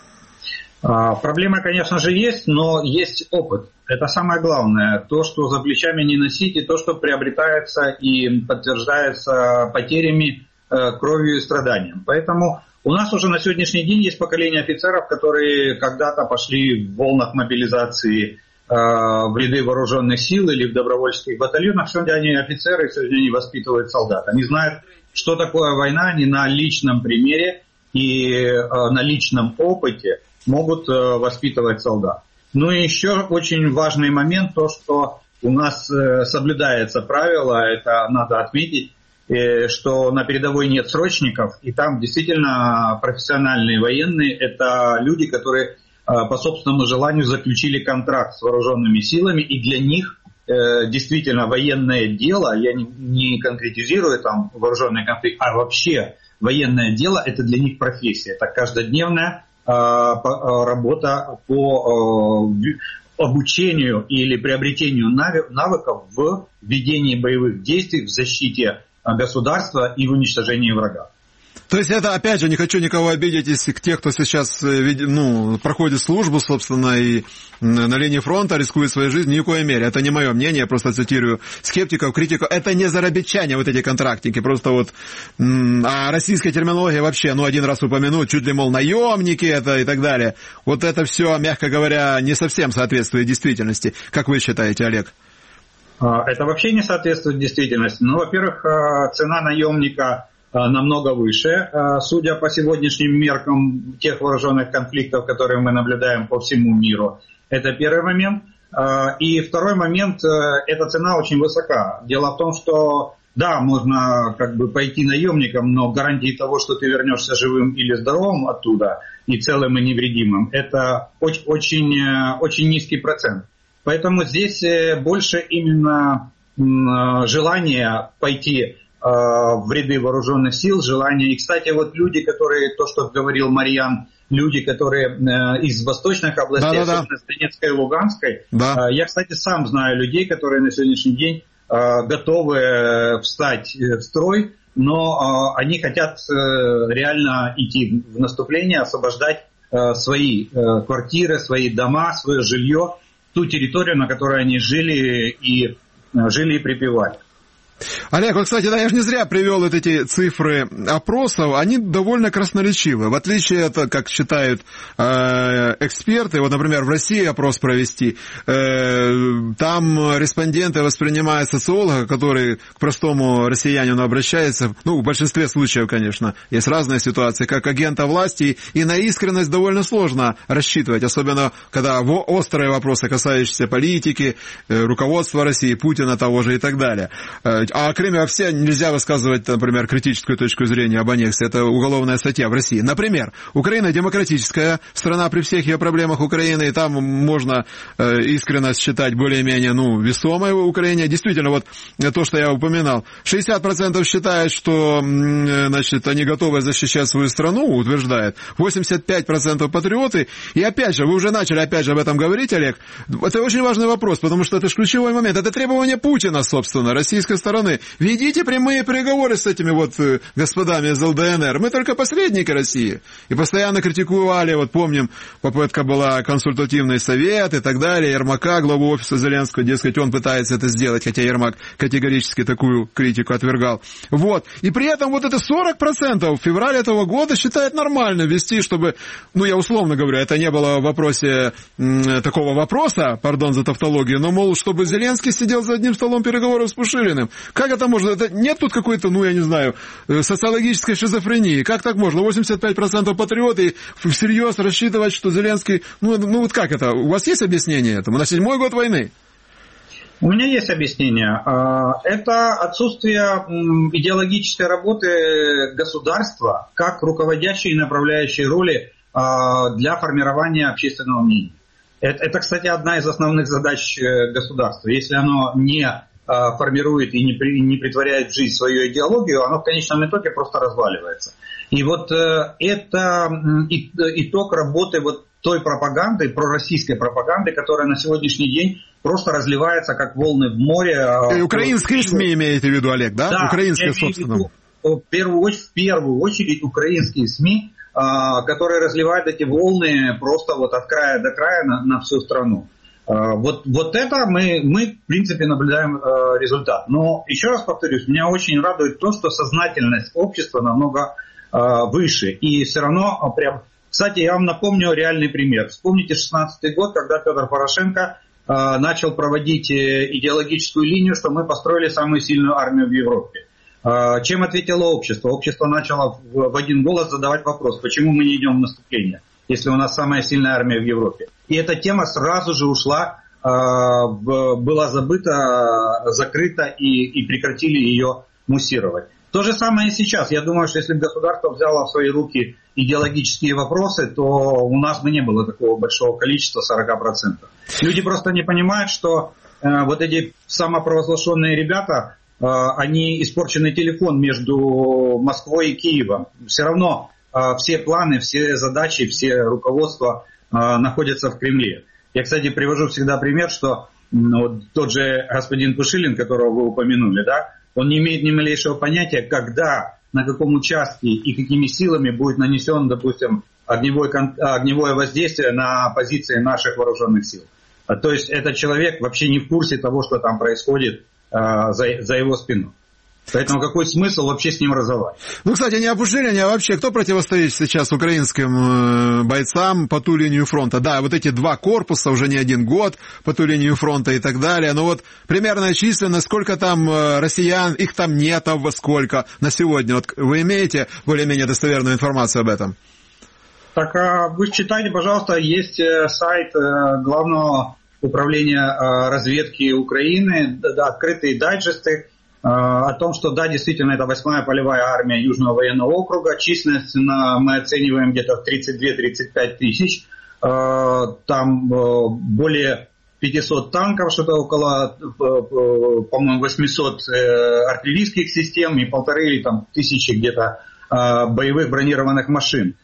А, проблемы, конечно же, есть, но есть опыт. Это самое главное. То, что за плечами не носить, и то, что приобретается и подтверждается потерями, э, кровью и страданием. Поэтому у нас уже на сегодняшний день есть поколение офицеров, которые когда-то пошли в волнах мобилизации в ряды вооруженных сил или в добровольческих батальонах. Сегодня они офицеры, сегодня они воспитывают солдат. Они знают, что такое война, они на личном примере и на личном опыте могут воспитывать солдат. Ну и еще очень важный момент, то, что у нас соблюдается правило, это надо отметить, что на передовой нет срочников, и там действительно профессиональные военные, это люди, которые по собственному желанию заключили контракт с вооруженными силами, и для них э, действительно военное дело, я не, не конкретизирую там вооруженный конфликт, а вообще военное дело — это для них профессия, это каждодневная э, по, работа по э, обучению или приобретению навыков в ведении боевых действий, в защите государства и в уничтожении врага. То есть это, опять же, не хочу никого обидеть, если тех, кто сейчас, ну, проходит службу, собственно, и на линии фронта рискует своей жизнью, ни в коей мере. Это не мое мнение, я просто цитирую скептиков, критиков. Это не заробитчане, вот эти контрактники, просто вот, а российская терминология вообще, ну, один раз упомянуть, чуть ли, мол, наемники это и так далее. Вот это все, мягко говоря, не совсем соответствует действительности. Как вы считаете, Олег? Это вообще не соответствует действительности. Ну, во-первых, цена наемника намного выше, судя по сегодняшним меркам тех вооруженных конфликтов, которые мы наблюдаем по всему миру. Это первый момент. И второй момент, эта цена очень высока. Дело в том, что да, можно как бы пойти наемником, но гарантии того, что ты вернешься живым или здоровым оттуда и целым и невредимым, это очень, очень, очень низкий процент. Поэтому здесь больше именно желание пойти в ряды вооруженных сил, желание. И, кстати, вот люди, которые, то, что говорил Марьян, люди, которые из восточных областей, да, да, особенно с Донецкой и Луганской, да. Я, кстати, сам знаю людей, которые на сегодняшний день готовы встать в строй, но они хотят реально идти в наступление, освобождать свои квартиры, свои дома, свое жилье, ту территорию, на которой они жили и жили и припевали. Олег, вот, кстати, да, я же не зря привел вот эти цифры опросов, они довольно красноречивы, в отличие от, как считают э, эксперты, вот, например, в России опрос провести, э, там респонденты воспринимают социолога, который к простому россиянину обращается, ну, в большинстве случаев, конечно, есть разные ситуации, как агента власти, и на искренность довольно сложно рассчитывать, особенно когда острые вопросы, касающиеся политики, э, руководства России, Путина того же и так далее. А кроме вообще нельзя высказывать, например, критическую точку зрения об аннексии. Это уголовная статья в России. Например, Украина демократическая страна при всех ее проблемах Украины, и там можно э, искренне считать более-менее, ну, весомой в Украине. Действительно, вот то, что я упоминал. шестьдесят процентов считают, что, значит, они готовы защищать свою страну, утверждает. восемьдесят пять процентов патриоты. И опять же, вы уже начали опять же об этом говорить, Олег. Это очень важный вопрос, потому что это же ключевой момент. Это требование Путина, собственно, российской стороны. Ведите прямые переговоры с этими вот господами из эл дэ эн эр. Мы только посредники России. И постоянно критиковали, вот помним, попытка была консультативный совет и так далее, Ермака, главу офиса Зеленского, дескать, он пытается это сделать, хотя Ермак категорически такую критику отвергал. Вот. И при этом вот это сорок процентов в феврале этого года считает нормально вести, чтобы, ну я условно говорю, это не было в вопросе м, такого вопроса, пардон за тавтологию, но, мол, чтобы Зеленский сидел за одним столом переговоров с Пушилиным. Как это можно? Это нет тут какой-то, ну, я не знаю, социологической шизофрении. Как так можно? восемьдесят пять процентов патриоты всерьез рассчитывать, что Зеленский... Ну, ну, вот как это? У вас есть объяснение этому? На седьмой год войны? У меня есть объяснение. Это отсутствие идеологической работы государства как руководящей и направляющей роли для формирования общественного мнения. Это, это, кстати, одна из основных задач государства. Если оно не формирует и не, при, не притворяет в жизнь свою идеологию, оно в конечном итоге просто разваливается. И вот э, это итог работы вот той пропаганды, пророссийской пропаганды, которая на сегодняшний день просто разливается как волны в море. И украинские СМИ имеете в виду, Олег, да? Да, украинские, собственно. В первую, в первую очередь украинские СМИ, э, которые разливают эти волны просто вот от края до края на, на всю страну. Вот, вот это мы, мы, в принципе, наблюдаем э, результат. Но, еще раз повторюсь, меня очень радует то, что сознательность общества намного э, выше. И все равно, прям... Кстати, я вам напомню реальный пример. Вспомните шестнадцатый год, когда Петр Порошенко э, начал проводить идеологическую линию, что мы построили самую сильную армию в Европе. Э, чем ответило общество? Общество начало в, в один голос задавать вопрос, почему мы не идем в наступление, если у нас самая сильная армия в Европе. И эта тема сразу же ушла, э, в, была забыта, закрыта и, и прекратили ее муссировать. То же самое и сейчас. Я думаю, что если бы государство взяло в свои руки идеологические вопросы, то у нас бы не было такого большого количества, сорок процентов. Люди просто не понимают, что э, вот эти самопровозглашенные ребята, э, они испорченный телефон между Москвой и Киевом. Все равно э, все планы, все задачи, все руководства находятся в Кремле. Я, кстати, привожу всегда пример, что ну, тот же господин Пушилин, которого вы упомянули, да, он не имеет ни малейшего понятия, когда, на каком участке и какими силами будет нанесен, допустим, огневой, огневое воздействие на позиции наших вооруженных сил. То есть этот человек вообще не в курсе того, что там происходит за, за его спиной. Поэтому какой смысл вообще с ним разговаривать? Ну, кстати, не о Пушилине, а вообще, кто противостоит сейчас украинским бойцам по ту линию фронта? Да, вот эти два корпуса, уже не один год по ту линию фронта и так далее. Но вот примерная численность, сколько там россиян, их там нет, а во сколько на сегодня? Вот вы имеете более-менее достоверную информацию об этом? Так, вы читайте, пожалуйста, есть сайт Главного управления разведки Украины, да, открытые дайджесты о том, что да, действительно, это восьмая полевая армия Южного военного округа. Численность на, мы оцениваем где-то в тридцать две - тридцать пять тысяч. Там более пятьсот танков, что-то около, по-моему, восемьсот артиллерийских систем и полторы или там тысячи где-то боевых бронированных машин.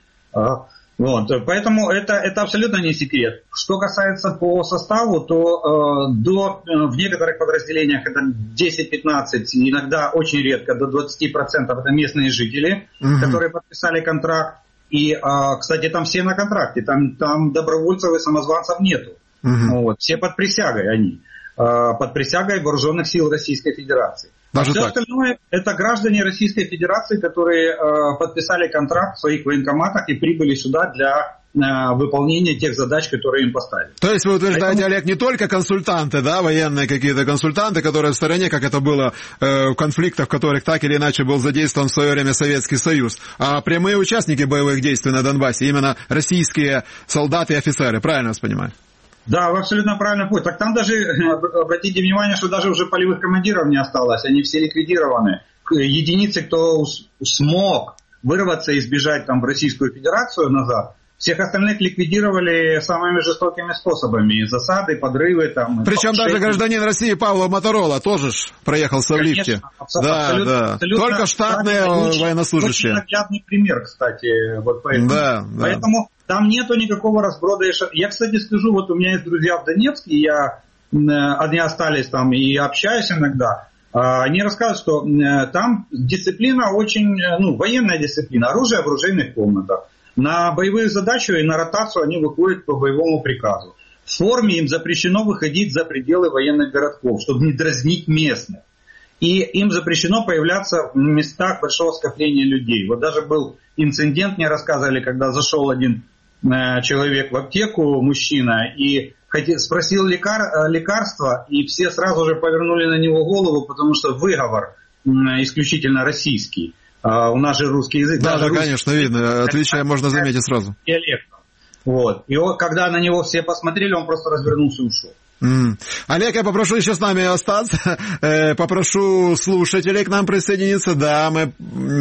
Вот, поэтому это, это абсолютно не секрет. Что касается по составу, то э, до, в некоторых подразделениях это десять-пятнадцать, иногда очень редко до двадцать процентов это местные жители, угу. которые подписали контракт. И, э, кстати, там все на контракте, там, там добровольцев и самозванцев нету. Угу. Вот, все под присягой они, э, под присягой вооруженных сил Российской Федерации. Даже а все так. Остальное это граждане Российской Федерации, которые э, подписали контракт в своих военкоматах и прибыли сюда для э, выполнения тех задач, которые им поставили. То есть вы утверждаете, Поэтому... Олег, не только консультанты, да, военные какие-то консультанты, которые в стороне, как это было э, в конфликтах, в которых так или иначе был задействован в свое время Советский Союз, а прямые участники боевых действий на Донбассе, именно российские солдаты и офицеры, правильно я вас понимаю? Да, вы абсолютно правильно поняли. Так там даже, обратите внимание, что даже уже полевых командиров не осталось, они все ликвидированы. Единицы, кто смог вырваться и сбежать там в Российскую Федерацию назад, всех остальных ликвидировали самыми жестокими способами. Засады, подрывы там. Причем даже шейки. Гражданин России Павло Моторола тоже ж проехался в лифте. Абсолютно, да, абсолютно, да. Абсолютно, Только штатные очень, военнослужащие. Очень наглядный пример, кстати. Вот поэтому. Да, да. Поэтому там нету никакого разброда. Я, кстати, скажу, вот у меня есть друзья в Донецке, я, они остались там и общаюсь иногда. Они рассказывают, что там дисциплина очень, ну, военная дисциплина, оружие в оружейных комнатах. На боевую задачу и на ротацию они выходят по боевому приказу. В форме им запрещено выходить за пределы военных городков, чтобы не дразнить местных. И им запрещено появляться в местах большого скопления людей. Вот даже был инцидент, мне рассказывали, когда зашел один э, человек в аптеку, мужчина, и хотел, спросил лекар, лекарства, и все сразу же повернули на него голову, потому что выговор э, исключительно российский. Uh, у нас же русский язык. Да, да, конечно, видно. Отличие можно заметить сразу. Диалектом. Вот. И вот, когда на него все посмотрели, он просто развернулся и ушел. Mm. Олег, я попрошу еще с нами остаться, э, попрошу слушателей к нам присоединиться. Да, мы,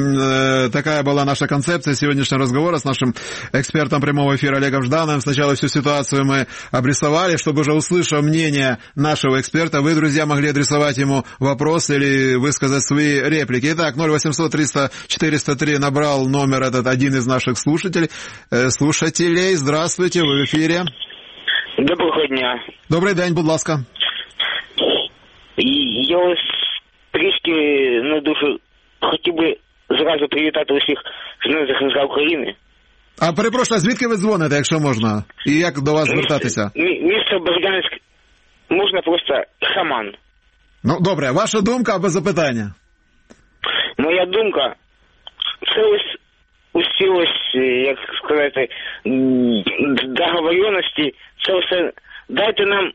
э, такая была наша концепция сегодняшнего разговора с нашим экспертом прямого эфира Олегом Ждановым. Сначала всю ситуацию мы обрисовали, чтобы уже услышав мнение нашего эксперта, вы, друзья, могли адресовать ему вопрос или высказать свои реплики. Итак, ноль восемьсот триста четыреста три набрал номер этот один из наших слушателей. Э, слушателей, здравствуйте, вы в эфире. Доброго дня. Добрий день, будь ласка. Я ось трішки не дуже хотів би зразу привітати усіх з Днем захисника України. А перепрошую, звідки ви дзвоните, якщо можна? І як до вас звертатися? Місто Бердянськ, можна просто Хаман. Ну, добре, ваша думка або запитання? Моя думка, це ось усі ось, як сказати, договоренності, це все, дайте нам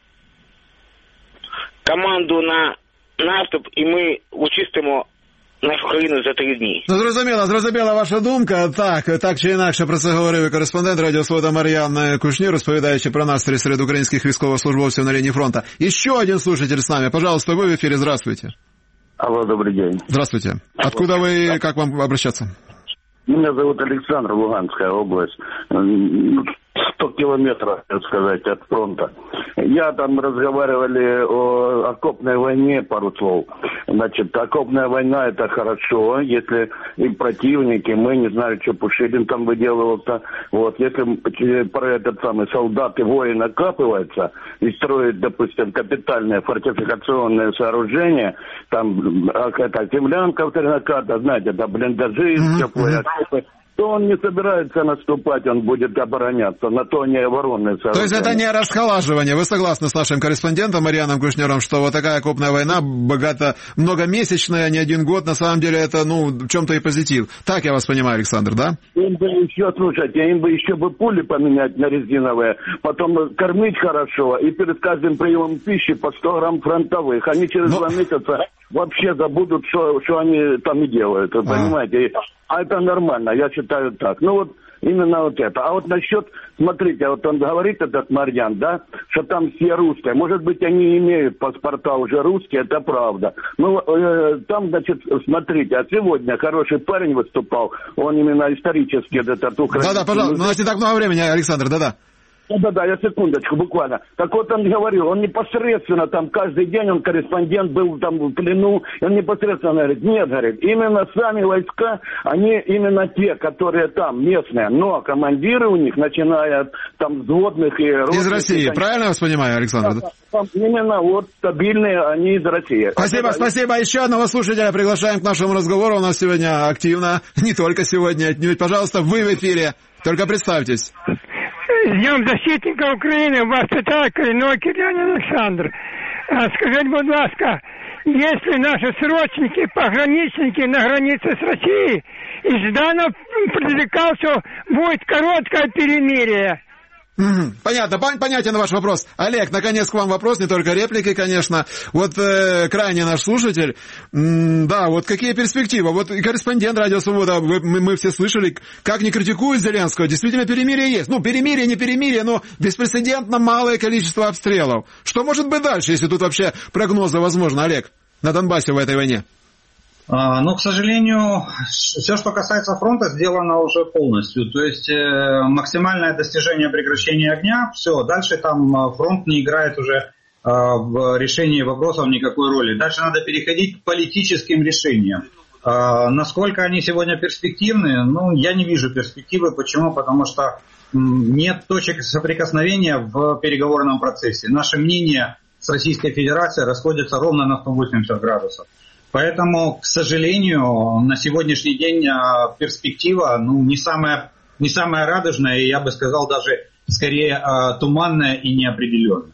команду на наступ, і ми очистимо нашу країну за три дні. Ну, зрозуміло, зрозуміла ваша думка. Так, так чи інакше про це говорив і кореспондент Радіо Свобода Мар'ян Кушнір, розповідаючи про настрій серед українських військовослужбовців на лінії фронту. Еще один слушатель с нами. Пожалуйста, вы в эфире, здравствуйте. Алло, добрый день. Здравствуйте. Откуда вы, как вам обращаться? Меня зовут Александр, Луганская область. сто километров, так сказать, от фронта. Я там разговаривали о окопной войне, пару слов. Значит, окопная война — это хорошо, если и противники, мы не знаю, что Пушилин там выделывался. Вот, если про этот самый солдат и воин окапывается и строит, допустим, капитальное фортификационное сооружение, там это землянка в Тернаката, знаете, это блиндажи, mm-hmm. теплые окопы, то он не собирается наступать, он будет обороняться, на то не оборонное сооружение. То есть это не расхолаживание. Вы согласны с нашим корреспондентом Марьяном Кушнером, что вот такая окопная война, богато, многомесячная, не один год, на самом деле это, ну, в чем-то и позитив. Так я вас понимаю, Александр, да? Им бы еще, слушайте, им бы еще бы пули поменять на резиновые, потом кормить хорошо, и перед каждым приемом пищи по сто грамм фронтовых. Они через Но... два месяца вообще забудут, что, что они там и делают, вы а. понимаете? А это нормально, я считаю так. Ну вот именно вот это. А вот насчет, смотрите, вот он говорит, этот Марьян, да, что там все русские. Может быть, они имеют паспорта уже русские, это правда. Ну, э, там, значит, смотрите, а сегодня хороший парень выступал, он именно исторически этот украинский. Да-да, пожалуйста, у нас не так много времени, Александр, да-да. Да-да-да, я секундочку, буквально. Так вот он говорил, он непосредственно там каждый день, он корреспондент был там в плену, и он непосредственно говорит, нет, говорит, именно сами войска, они именно те, которые там, местные, но командиры у них, начиная от там взводных и... Из России, они... правильно я вас понимаю, Александр? Да, там именно вот стабильные они из России. Спасибо, спасибо. Еще одного слушателя приглашаем к нашему разговору. У нас сегодня активно, не только сегодня, отнюдь. Пожалуйста, вы в эфире. Только представьтесь. С Днем защитника України вас вітає корінний кирянин Олександр. Скажіть, будь ласка, если наши срочники, пограничники на границе с Россией, и Жданов предрекал, что будет короткое перемирие. Понятно, понятен ваш вопрос. Олег, наконец к вам вопрос, не только реплики, конечно. Вот э, крайне наш слушатель, м, да, вот какие перспективы? Вот корреспондент Радио Свобода, вы, мы, мы все слышали, как не критикуют Зеленского, действительно перемирие есть. Ну, перемирие, не перемирие, но беспрецедентно малое количество обстрелов. Что может быть дальше, если тут вообще прогнозы возможны, Олег, на Донбассе в этой войне? Но, к сожалению, все, что касается фронта, сделано уже полностью. То есть э, максимальное достижение прекращения огня, все, дальше там фронт не играет уже э, в решении вопросов никакой роли. Дальше надо переходить к политическим решениям. Э, насколько они сегодня перспективны, ну, я не вижу перспективы. Почему? Потому что нет точек соприкосновения в переговорном процессе. Наши мнения с Российской Федерацией расходятся ровно на сто восемьдесят градусов. Поэтому, к сожалению, на сегодняшний день перспектива ну, не самая, не самая радужная, и я бы сказал, даже скорее туманная и неопределенная.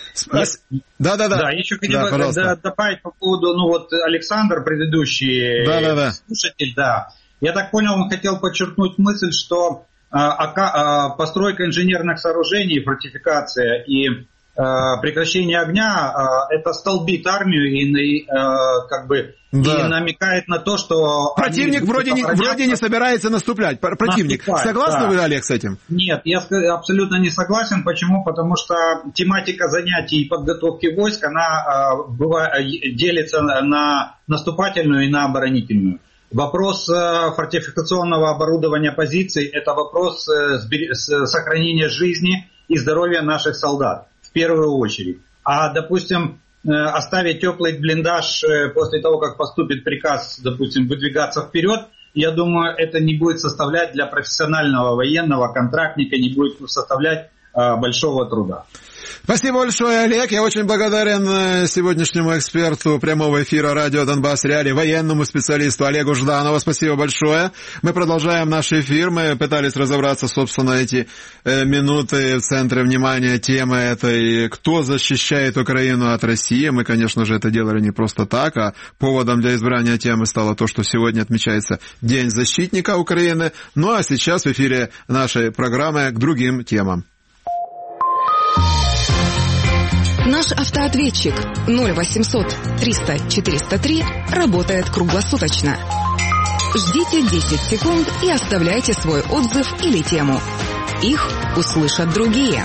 Да, да, да. Да, еще хотел бы да, добавить по поводу, ну вот Александр, предыдущий да, да, да. слушатель, да. Я так понял, он хотел подчеркнуть мысль, что а, постройка инженерных сооружений, фортификация и прекращение огня это столбит армию и как бы да. и намекает на то, что противник вроде не, вроде не собирается наступлять. Противник. Наступать, Согласны да. вы, Олег, с этим? Нет, я абсолютно не согласен. Почему? Потому что тематика занятий и подготовки войск, она бывает, делится на наступательную и на оборонительную. Вопрос фортификационного оборудования позиций – это вопрос сохранения жизни и здоровья наших солдат. В первую очередь. А, допустим, оставить теплый блиндаж после того, как поступит приказ, допустим, выдвигаться вперед, я думаю, это не будет составлять для профессионального военного контрактника, не будет составлять а, большого труда. Спасибо большое, Олег. Я очень благодарен сегодняшнему эксперту прямого эфира радио Донбасс Реалии, военному специалисту Олегу Жданову. Спасибо большое. Мы продолжаем наш эфир. Мы пытались разобраться, собственно, эти э, минуты в центре внимания темы этой, кто защищает Украину от России. Мы, конечно же, это делали не просто так, а поводом для избрания темы стало то, что сегодня отмечается День защитника Украины. Ну а сейчас в эфире нашей программы к другим темам. Наш автоответчик ноль восемьсот триста четыреста три работает круглосуточно. Ждите десять секунд и оставляйте свой отзыв или тему. Их услышат другие.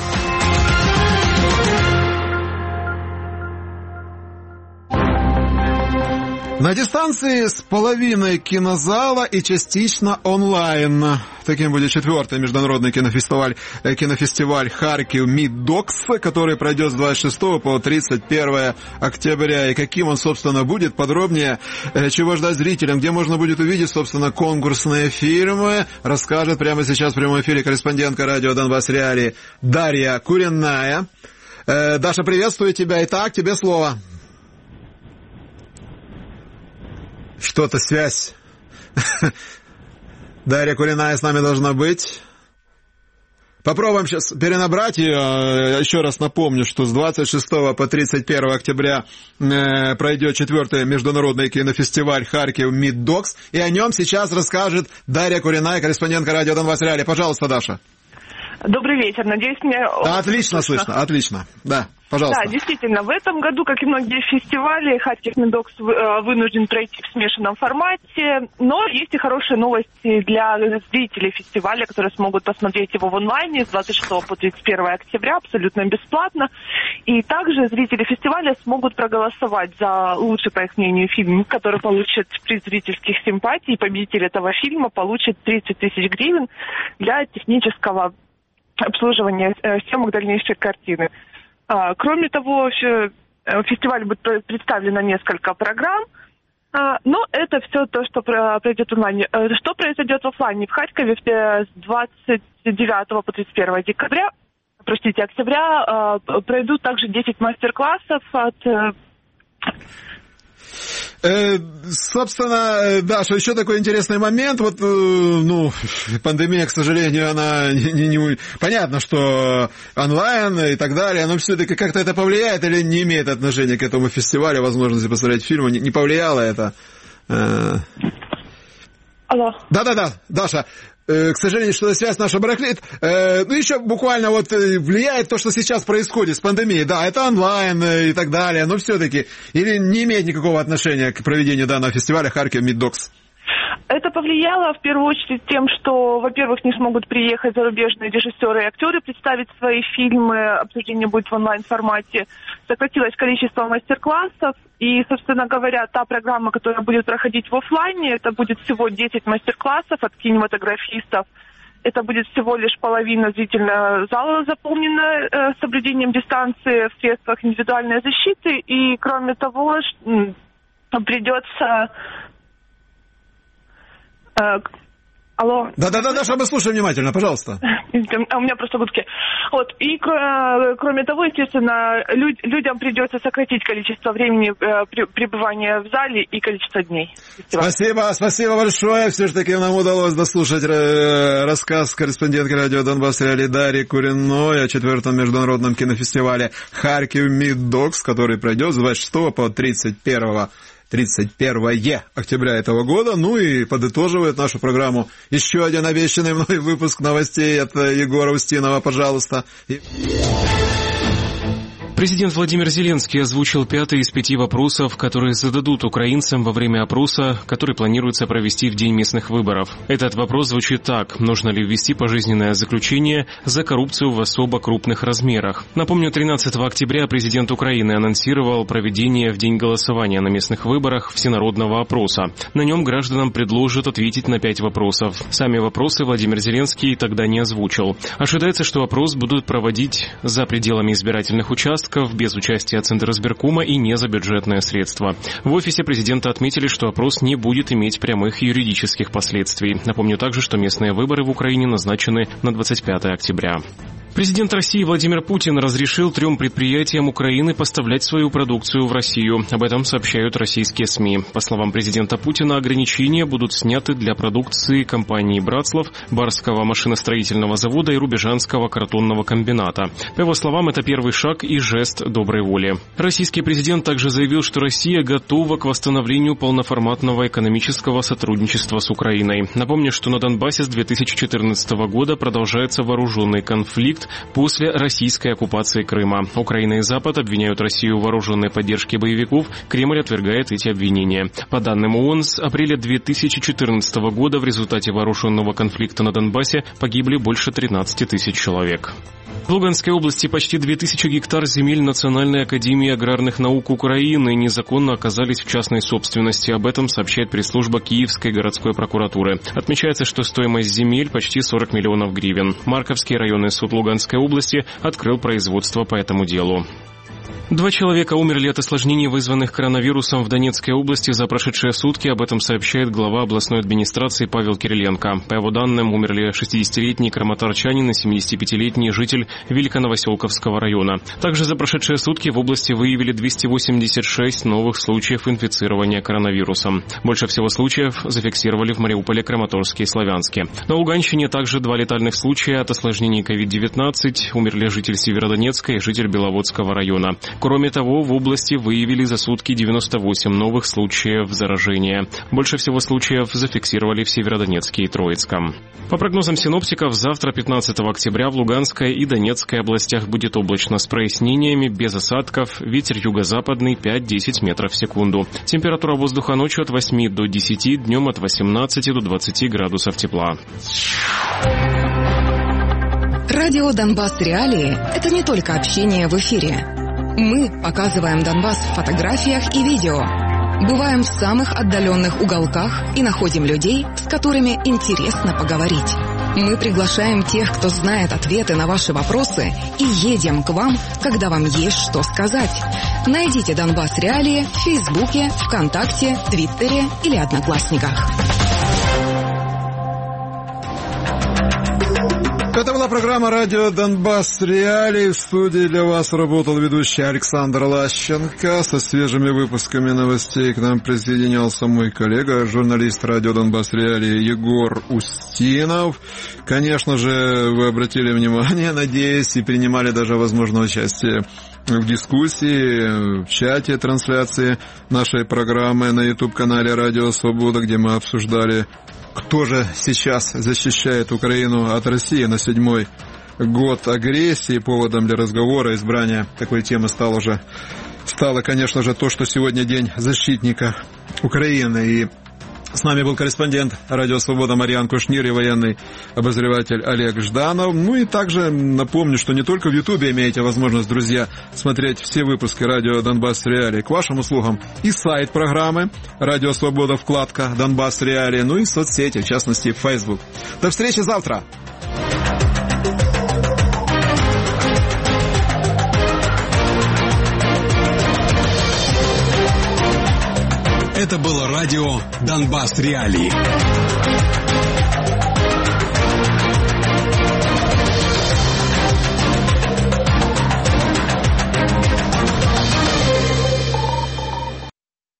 На дистанции с половиной кинозала и частично онлайн. Таким будет четвертый международный кинофестиваль, кинофестиваль «Харьков Миддокс», который пройдет с двадцать шестого по тридцать первое октября. И каким он, собственно, будет, подробнее, чего ждать зрителям, где можно будет увидеть, собственно, конкурсные фильмы, расскажет прямо сейчас в прямом эфире корреспондентка радио Донбасс Реалии Дарья Куренная. Даша, приветствую тебя. Итак, тебе слово. Что-то связь. Дарья Куренная с нами должна быть. Попробуем сейчас перенабрать ее. Еще раз напомню, что с двадцать шестого по тридцать первое октября пройдет четвертый международный кинофестиваль «Харьков Миддокс», и о нем сейчас расскажет Дарья Куренная, корреспондентка радио Донбасс Реалии. Пожалуйста, Даша. Добрый вечер. Надеюсь, меня... Да, отлично слышно. слышно, отлично. Да, пожалуйста. Да, действительно, в этом году, как и многие фестивали, Харьков Миддокс вынужден пройти в смешанном формате, но есть и хорошие новости для зрителей фестиваля, которые смогут посмотреть его в онлайне с двадцать шестого по тридцать первое октября абсолютно бесплатно. И также зрители фестиваля смогут проголосовать за лучший, по их мнению, фильм, который получит приз зрительских симпатий. Победитель этого фильма получит тридцать тысяч гривен для технического обслуживания съемок дальнейшей картины. Кроме того, в фестивале будет представлено несколько программ, но это все то, что пройдет в онлайне. Что произойдет в офлайне? В Харькове с двадцать девятого по тридцать первое декабря, простите, октября пройдут также десять мастер-классов от... Э, собственно, Даша, еще такой интересный момент. Вот, э, ну, пандемия, к сожалению, она не, не, не... Понятно, что онлайн и так далее, но все-таки как-то это повлияет или не имеет отношения к этому фестивалю, возможности посмотреть фильмы? Не, не повлияло это? Э... Алло. Да-да-да, Даша. К сожалению, что связь наша барахлит. Ну, еще буквально вот влияет то, что сейчас происходит с пандемией. Да, это онлайн и так далее, но все-таки или не имеет никакого отношения к проведению данного фестиваля Харьков Миддокс? Это повлияло в первую очередь тем, что, во-первых, не смогут приехать зарубежные режиссеры и актеры представить свои фильмы, обсуждение будет в онлайн-формате, сократилось количество мастер-классов, и, собственно говоря, та программа, которая будет проходить в офлайне, это будет всего десять мастер-классов от кинематографистов, это будет всего лишь половина зрительного зала заполнена э, соблюдением дистанции в средствах индивидуальной защиты, и, кроме того, ш- придется... Алло. Да-да-да, Даша, мы слушаем внимательно, пожалуйста. У меня просто гудки. Вот. И кроме того, естественно, люд, людям придется сократить количество времени пребывания в зале и количество дней. Спасибо, спасибо большое. Все-таки нам удалось дослушать рассказ корреспондентки радио Донбасс Реалии Дарьи Куриной о четвертом международном кинофестивале Харьков Миддокс, который пройдет с двадцать шестого по тридцать первое октября этого года. Ну и подытоживает нашу программу еще один обещанный мной выпуск новостей от Егора Устинова, пожалуйста. Президент Владимир Зеленский озвучил пятый из пяти вопросов, которые зададут украинцам во время опроса, который планируется провести в день местных выборов. Этот вопрос звучит так: нужно ли ввести пожизненное заключение за коррупцию в особо крупных размерах? Напомню, тринадцатого октября президент Украины анонсировал проведение в день голосования на местных выборах всенародного опроса. На нем гражданам предложат ответить на пять вопросов. Сами вопросы Владимир Зеленский тогда не озвучил. Ожидается, что опрос будут проводить за пределами избирательных участков, без участия Центризбиркома и не за бюджетные средства. В офисе президента отметили, что опрос не будет иметь прямых юридических последствий. Напомню также, что местные выборы в Украине назначены на двадцать пятое октября. Президент России Владимир Путин разрешил трем предприятиям Украины поставлять свою продукцию в Россию. Об этом сообщают российские СМИ. По словам президента Путина, ограничения будут сняты для продукции компании «Братслав», Барского машиностроительного завода и Рубежанского картонного комбината. По его словам, это первый шаг и жест доброй воли. Российский президент также заявил, что Россия готова к восстановлению полноформатного экономического сотрудничества с Украиной. Напомню, что на Донбассе с две тысячи четырнадцатого года продолжается вооруженный конфликт после российской оккупации Крыма. Украина и Запад обвиняют Россию в вооруженной поддержке боевиков. Кремль отвергает эти обвинения. По данным ООН, с апреля две тысячи четырнадцатого года в результате вооруженного конфликта на Донбассе погибли больше тринадцати тысяч человек. В Луганской области почти две тысячи гектар земель Национальной академии аграрных наук Украины незаконно оказались в частной собственности. Об этом сообщает пресс-служба Киевской городской прокуратуры. Отмечается, что стоимость земель почти сорок миллионов гривен. Марковский районный суд Луганской области открыл производство по этому делу. Два человека умерли от осложнений, вызванных коронавирусом в Донецкой области за прошедшие сутки. Об этом сообщает глава областной администрации Павел Кириленко. По его данным, умерли шестидесятилетний краматорчанин и семидесятипятилетний житель Великоновоселковского района. Также за прошедшие сутки в области выявили двести восемьдесят шесть новых случаев инфицирования коронавирусом. Больше всего случаев зафиксировали в Мариуполе, Краматорске и Славянске. На Луганщине также два летальных случая от осложнений ковид девятнадцать. Умерли житель Северодонецка и житель Беловодского района. Кроме того, в области выявили за сутки девяносто восемь новых случаев заражения. Больше всего случаев зафиксировали в Северодонецке и Троицком. По прогнозам синоптиков, завтра, пятнадцатого октября, в Луганской и Донецкой областях будет облачно с прояснениями, без осадков, ветер юго-западный пять-десять метров в секунду. Температура воздуха ночью от восьми до десяти, днем от восемнадцати до двадцати градусов тепла. Радио «Донбасс Реалии» — это не только общение в эфире. Мы показываем Донбасс в фотографиях и видео. Бываем в самых отдаленных уголках и находим людей, с которыми интересно поговорить. Мы приглашаем тех, кто знает ответы на ваши вопросы, и едем к вам, когда вам есть что сказать. Найдите «Донбасс Реалии» в Фейсбуке, ВКонтакте, Твиттере или Одноклассниках. Это была программа «Радио Донбасс Реалии». В студии для вас работал ведущий Александр Лащенко. Со свежими выпусками новостей к нам присоединялся мой коллега, журналист «Радио Донбасс Реалии» Егор Устинов. Конечно же, вы обратили внимание, надеюсь, и принимали даже, возможно, участие в дискуссии, в чате трансляции нашей программы на YouTube-канале «Радио Свобода», где мы обсуждали, кто же сейчас защищает Украину от России на седьмой год агрессии. Поводом для разговора, избрания такой темы стало уже, стало, конечно же, то, что сегодня День защитника Украины. И с нами был корреспондент «Радио Свобода» Марьян Кушнир и военный обозреватель Олег Жданов. Ну и также напомню, что не только в Ютубе имеете возможность, друзья, смотреть все выпуски «Радио Донбасс Реалии». К вашим услугам и сайт программы «Радио Свобода», вкладка «Донбасс Реалии», ну и соцсети, в частности, Facebook. До встречи завтра! Это было радио «Донбасс Реалии».